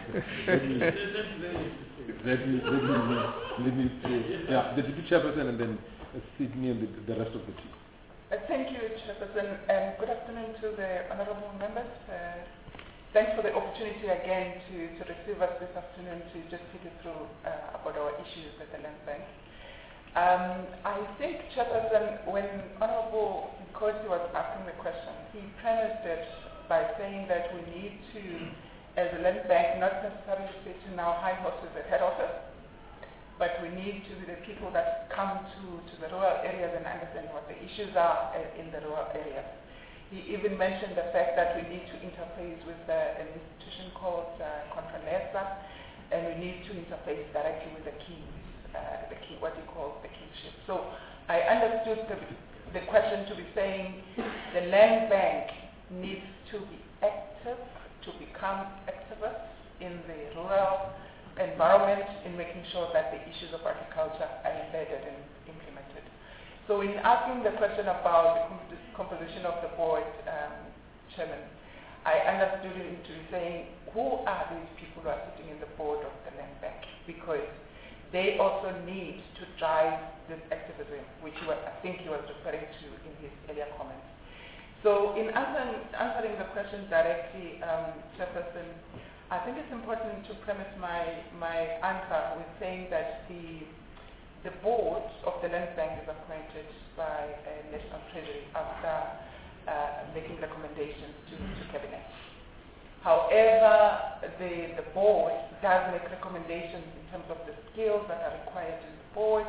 [SPEAKER 9] let me the Deputy Chairperson and then Sydney and the rest of the team.
[SPEAKER 10] Thank you, Chairperson, and good afternoon to the honourable members. Thanks for the opportunity again to receive us this afternoon to just take you through about our issues at the Land Bank. I think, Chairperson, when Honourable Nkosi was asking the question, he premised it by saying that we need to, as a Land Bank, not necessarily sit in our high horses at head office, but we need to be the people that come to the rural areas and understand what the issues are in the rural areas. He even mentioned the fact that we need to interface with an institution called Contralesa, and we need to interface directly with the kings, what he calls the kingship. So I understood the question to be saying the Land Bank needs to be active, to become activists in the rural environment in making sure that the issues of agriculture are embedded and implemented. So in asking the question about the composition of the board, Chairman, I understood him to be saying, who are these people who are sitting in the board of the Land Bank? Because they also need to drive this activism, which I think he was referring to in his earlier comments. So in answering the question directly, Chairperson, I think it's important to premise my answer with saying that the board of the Land Bank is appointed by National Treasury after making recommendations to Cabinet. However, the board does make recommendations in terms of the skills that are required in the board,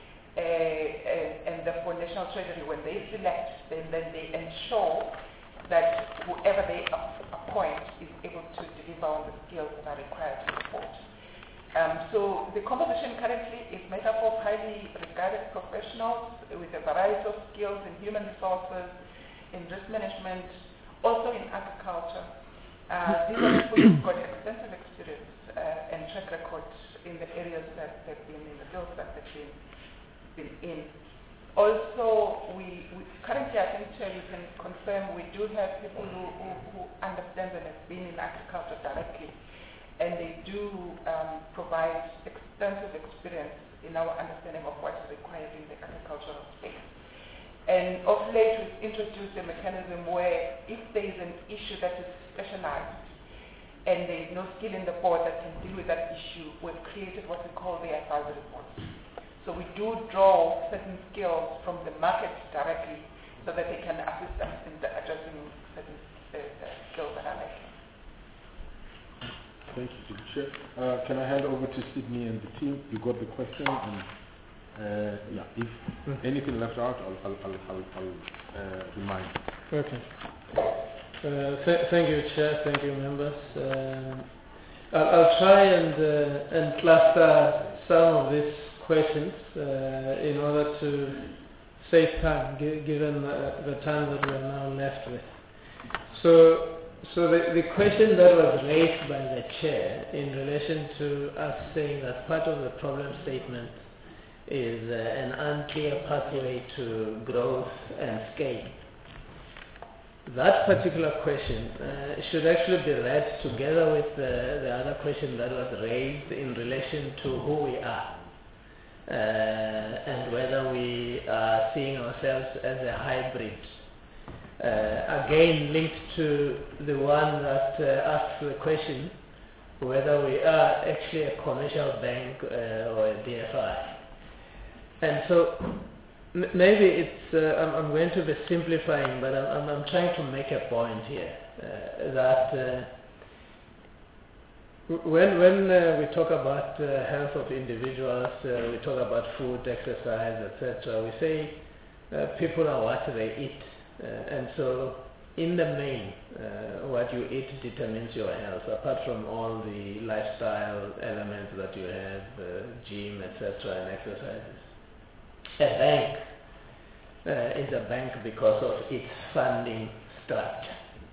[SPEAKER 10] and therefore National Treasury, when they select, then they ensure that whoever they appoint is able to deliver on the skills that are required in the board. So the composition currently is made up of highly regarded professionals with a variety of skills in human resources, in risk management, also in agriculture. These are people who've got extensive experience and track record in the areas that they've been in, the fields that they've been in. Also, we currently, I think, Chair, you can confirm, we do have people who understand and have been in agriculture directly, and they do provide extensive experience in our understanding of what's required in the agricultural space. And of late, we've introduced a mechanism where if there is an issue that is specialized and there is no skill in the board that can deal with that issue, we've created what we call the advisory board. So we do draw certain skills from the market directly so that they can assist us in addressing certain skills that are lacking.
[SPEAKER 9] Thank you, Chair. Can I hand over to Sydney and the team? You got the question, and if anything left out, I'll remind.
[SPEAKER 2] Okay. Thank you, Chair. Thank you, members. I'll try and cluster some of these questions in order to save time, given the time that we are now left with. So the question that was raised by the Chair in relation to us saying that part of the problem statement is an unclear pathway to growth and scale. That particular question should actually be read together with the other question that was raised in relation to who we are and whether we are seeing ourselves as a hybrid. Again, linked to the one that asks the question whether we are actually a commercial bank or a DFI. And so maybe it's, I'm going to be simplifying, but I'm trying to make a point here that when we talk about health of individuals, we talk about food, exercise, etc., we say people are what they eat. And so in the main, what you eat determines your health, apart from all the lifestyle elements that you have, gym, etc., and exercises. A bank is a bank because of its funding structure.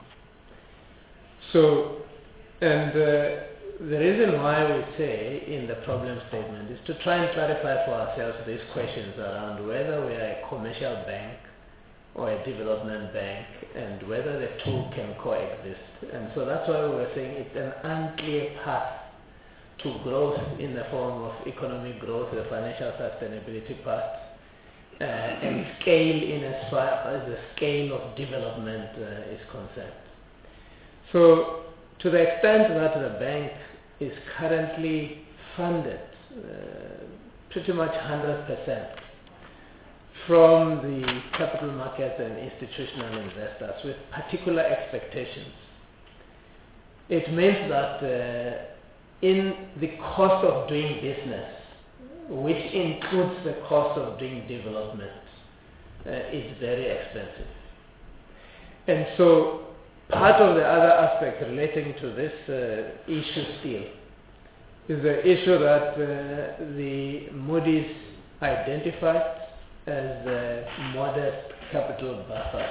[SPEAKER 2] So, and the reason why we say in the problem statement is to try and clarify for ourselves these questions around whether we are a commercial bank or a development bank and whether the two can coexist. And so that's why we were saying it's an unclear path to growth in the form of economic growth, the financial sustainability path, and scale in as far as the scale of development is concerned. So to the extent that the bank is currently funded pretty much 100% from the capital markets and institutional investors with particular expectations, it means that in the cost of doing business, which includes the cost of doing development, is very expensive. And so part of the other aspect relating to this issue still is the issue that the Moody's identified as modest capital buffers.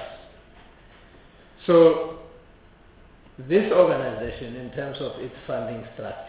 [SPEAKER 2] So this organization, in terms of its funding structure,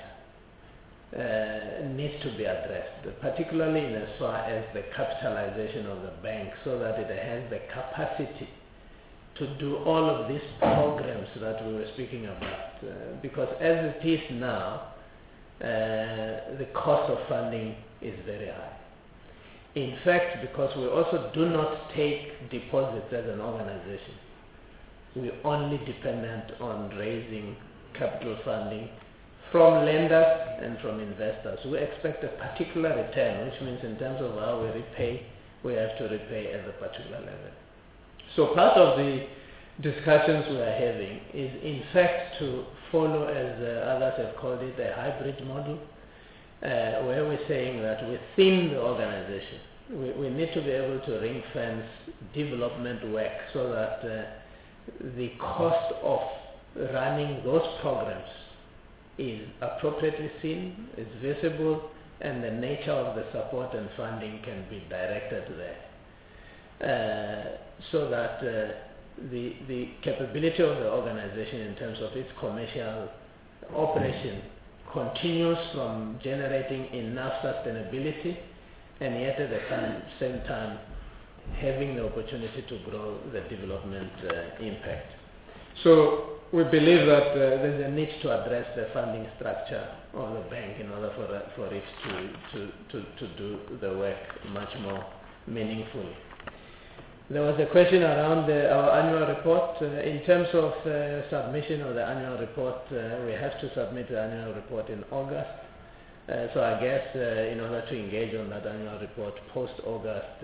[SPEAKER 2] needs to be addressed, particularly in as far as the capitalization of the bank, so that it has the capacity to do all of these programs that we were speaking about. Because as it is now, the cost of funding is very high. In fact, because we also do not take deposits as an organization, we're only dependent on raising capital funding from lenders and from investors. We expect a particular return, which means in terms of how we repay, we have to repay at a particular level. So part of the discussions we are having is in fact to follow, as others have called it, a hybrid model, where we're saying that within the organization, we need to be able to ring fence development work so that the cost of running those programs is appropriately seen, is visible, and the nature of the support and funding can be directed there. So that the capability of the organization in terms of its commercial operation continues from generating enough sustainability, and yet at the same time having the opportunity to grow the development impact. So we believe that there's a need to address the funding structure of the bank in order for it to do the work much more meaningfully. There was a question around our annual report. In terms of submission of the annual report, we have to submit the annual report in August. So I guess in order to engage on that annual report post-August,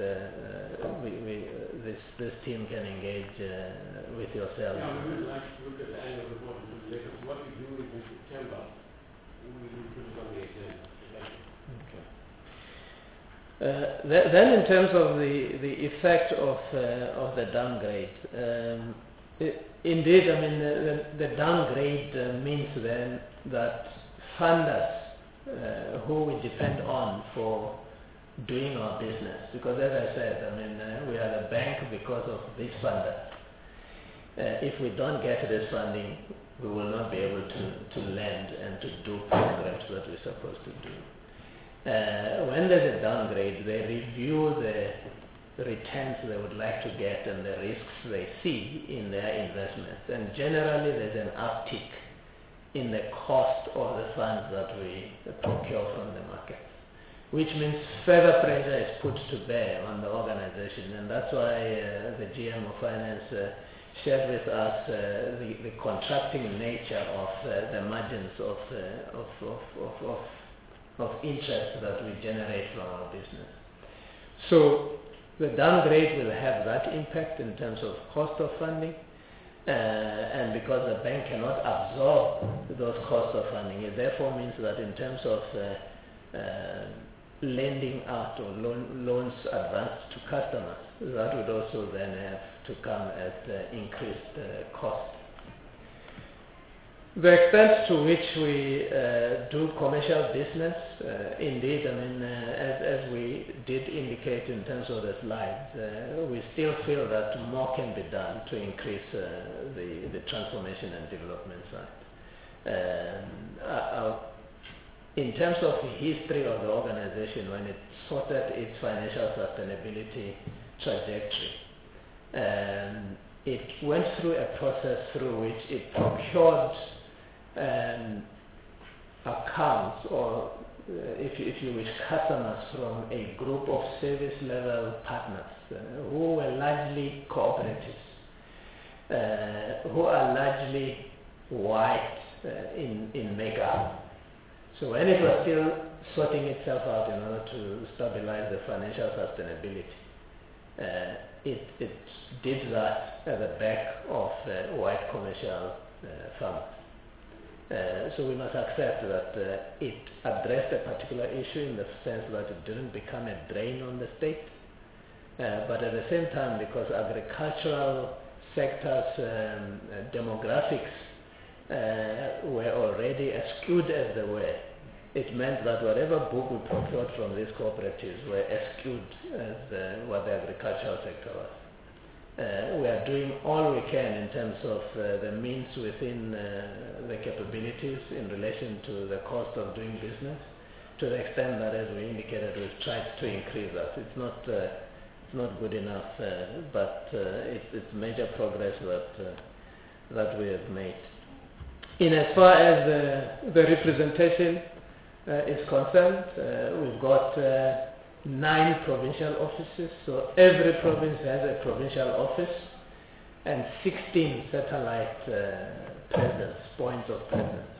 [SPEAKER 2] this team can engage with yourself.
[SPEAKER 4] Yeah, we would like to look at the annual report because what we do is in September, we put it on the agenda.
[SPEAKER 2] Then in terms of the effect of the downgrade, indeed, I mean, the downgrade means then that funders who we depend on for doing our business, because as I said, I mean, we are the bank because of this funder. If we don't get this funding, we will not be able to lend and to do programs that we're supposed to do. When there's a downgrade, they review the returns they would like to get and the risks they see in their investments. And generally, there's an uptick in the cost of the funds that we procure from the market, which means further pressure is put to bear on the organization. And that's why the GM of Finance shared with us the contracting nature of the margins of interest that we generate from our business. So the downgrade will have that impact in terms of cost of funding, and because the bank cannot absorb those costs of funding, it therefore means that in terms of lending out or loans advanced to customers, that would also then have to come at increased cost. The extent to which we do commercial business, indeed, I mean, as we did indicate in terms of the slides, we still feel that more can be done to increase the transformation and development side. In terms of the history of the organization, when it sorted its financial sustainability trajectory, it went through a process through which it procured accounts, or if you wish, customers from a group of service level partners who were largely cooperatives, who are largely white in makeup. So when it was still sorting itself out in order to stabilize the financial sustainability, it did that at the back of white commercial firms. So we must accept that it addressed a particular issue in the sense that it didn't become a drain on the state, but at the same time, because agricultural sectors demographics were already as skewed as they were, it meant that whatever book we procured from these cooperatives were as skewed as what the agricultural sector was. We are doing all we can in terms of the means within the capabilities in relation to the cost of doing business, to the extent that, as we indicated, we've tried to increase that. It's not good enough, but it's major progress that we have made. In as far as the representation is concerned, we've got 9 provincial offices, so every province has a provincial office, and 16 satellite points of presence.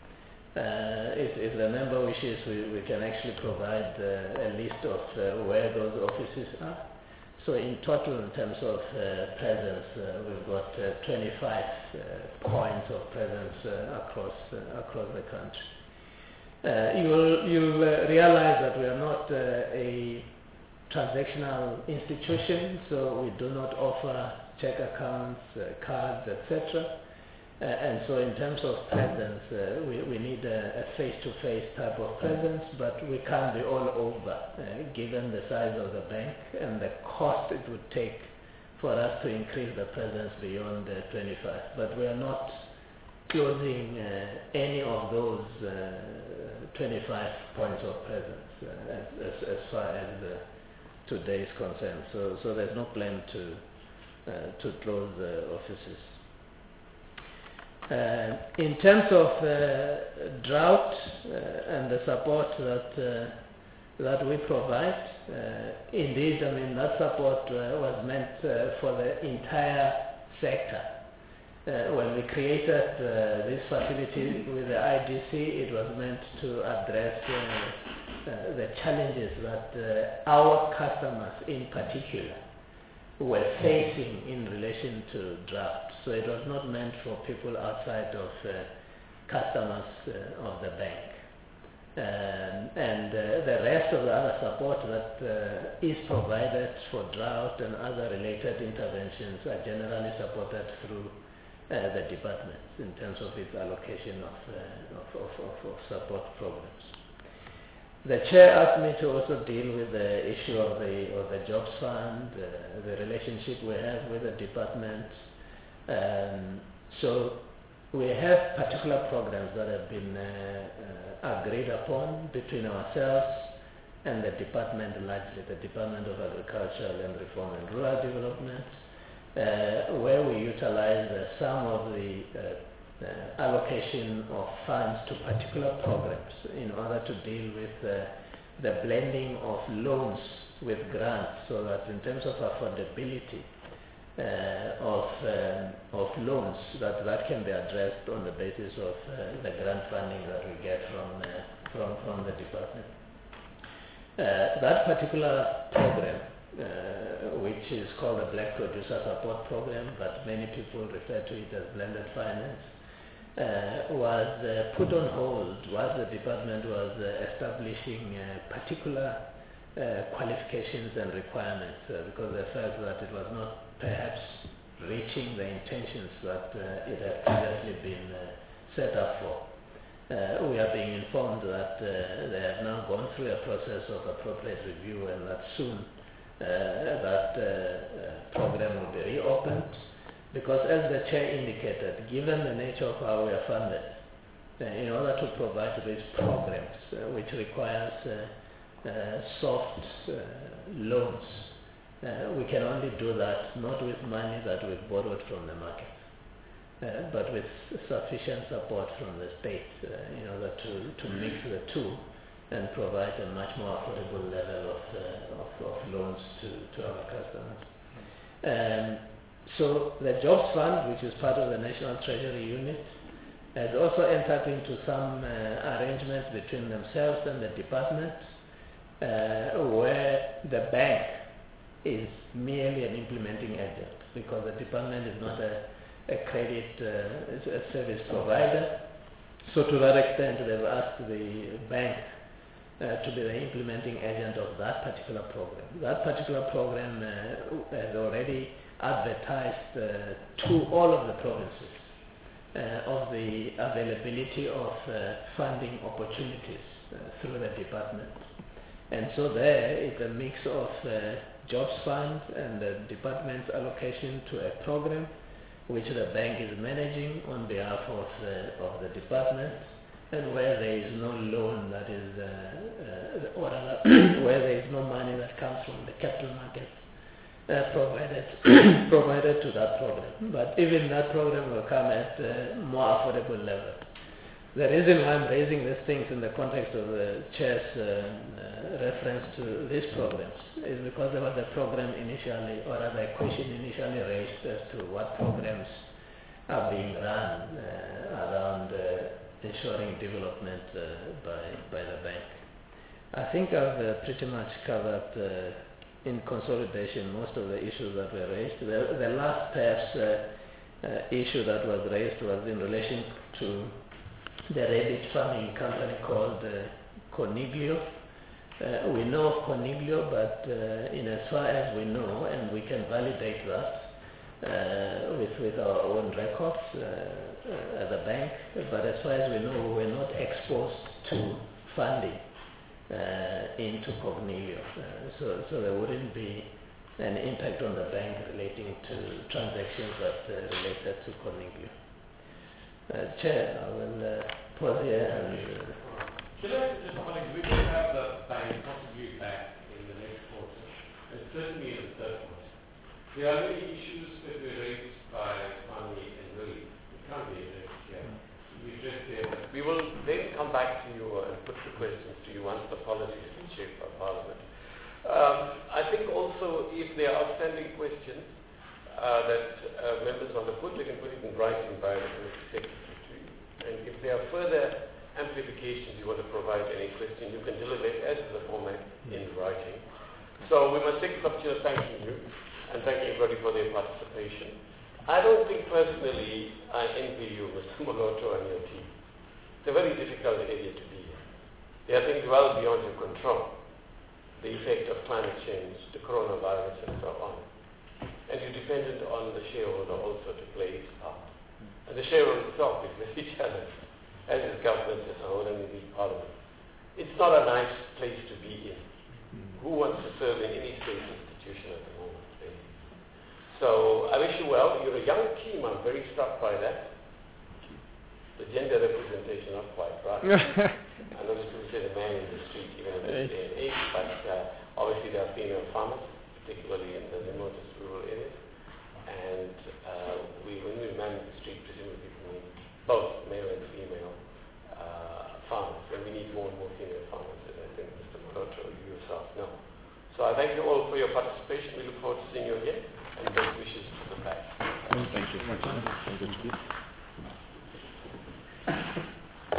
[SPEAKER 2] If the member wishes, we can actually provide a list of where those offices are. So in total, in terms of presence, we've got 25 points of presence across the country. You'll realize that we are not a transactional institution, so we do not offer check accounts, cards, etc. And so in terms of presence, we need a face-to-face type of presence, but we can't be all over, given the size of the bank and the cost it would take for us to increase the presence beyond 25. But we are not closing any of those 25 points of presence as far as today is concerned. So there's no plan to close offices. In terms of drought and the support that we provide, indeed, I mean, that support was meant for the entire sector. When we created this facility with the IDC, it was meant to address the challenges that our customers in particular were facing in relation to drought. So it was not meant for people outside of customers of the bank. And the rest of the other support that is provided for drought and other related interventions are generally supported through the department in terms of its allocation of support programs. The chair asked me to also deal with the issue of the jobs fund, the relationship we have with the department. So we have particular programs that have been agreed upon between ourselves and the department, largely the Department of Agriculture, Land Reform and Rural Development, where we utilize some of the allocation of funds to particular programs in order to deal with the blending of loans with grants, so that in terms of affordability of loans, that can be addressed on the basis of the grant funding that we get from the department. That particular program, which is called the Black Producer Support Program, but many people refer to it as blended finance, was put on hold while the department was establishing particular qualifications and requirements because they felt that it was not perhaps reaching the intentions that it had previously been set up for. We are being informed that they have now gone through a process of appropriate review and that soon that program will be reopened, because as the chair indicated, given the nature of how we are funded, in order to provide these programs, which requires soft loans, we can only do that not with money that we've borrowed from the market, but with sufficient support from the state in order to mix the two and provide a much more affordable level of loans to our customers. So the Jobs Fund, which is part of the National Treasury Unit, has also entered into some arrangements between themselves and the department, where the bank is merely an implementing agent, because the department is not a credit a service provider. So to that extent, they've asked the bank to be the implementing agent of that particular program. That particular program has already advertised to all of the provinces of the availability of funding opportunities through the department. And so there is a mix of jobs fund and the department's allocation to a program which the bank is managing on behalf of the department, and where there is no loan that is, or rather, where there is no money that comes from the capital markets provided to that program. But even that program will come at a more affordable level. The reason why I'm raising these things in the context of the chair's reference to these programs is because there was a program initially, or rather a question initially raised as to what programs are being run around ensuring development by the bank. I think I've pretty much covered in consolidation most of the issues that were raised. The last perhaps issue that was raised was in relation to the rabbit farming company called Coniglio. We know of Coniglio, but in as far as we know, and we can validate that, with our own records at the bank, but as far as we know, we're not exposed to funding into Cornelio. So there wouldn't be an impact on the bank relating to transactions that related to Cornelio. Chair, I will pause here and...
[SPEAKER 4] Should I just comment, we will have the bank possibly back in the next quarter, and certainly in the third quarter. There are many issues that were raised by Kwame and Willie. It can't be addressed here. We addressed there. We will then come back to you and put the questions to you once the policy has been shaped by Parliament. I think also if there are outstanding questions that members want to put, they can put it in writing by the committee secretary to you. And if there are further amplifications you want to provide any question, you can deliver it as the format in writing. So we must take this opportunity of thanking you and thank everybody for their participation. I don't think personally I envy you, Mr. Moloto, and your team. It's a very difficult area to be in. There are things well beyond your control. The effect of climate change, the coronavirus, and so on. And you're dependent on the shareholder also to play its part. And the shareholder itself is very challenged, as is government as a whole and indeed Parliament. It's not a nice place to be in. Who wants to serve in any state institution at the moment? Really? So I wish you well. You're a young team. I'm very struck by that. The gender representation not quite right. I know this people say the man in the street, even in this day and age, but obviously there are female farmers, particularly in the remotest rural areas. And when we man the street, presumably people mean both male and female farmers. And we need more and more female farmers, as I think Mr. Moloto, you yourself know. So I thank you all for your participation. We look forward to seeing you again, and best wishes to the bank.
[SPEAKER 3] Thank you.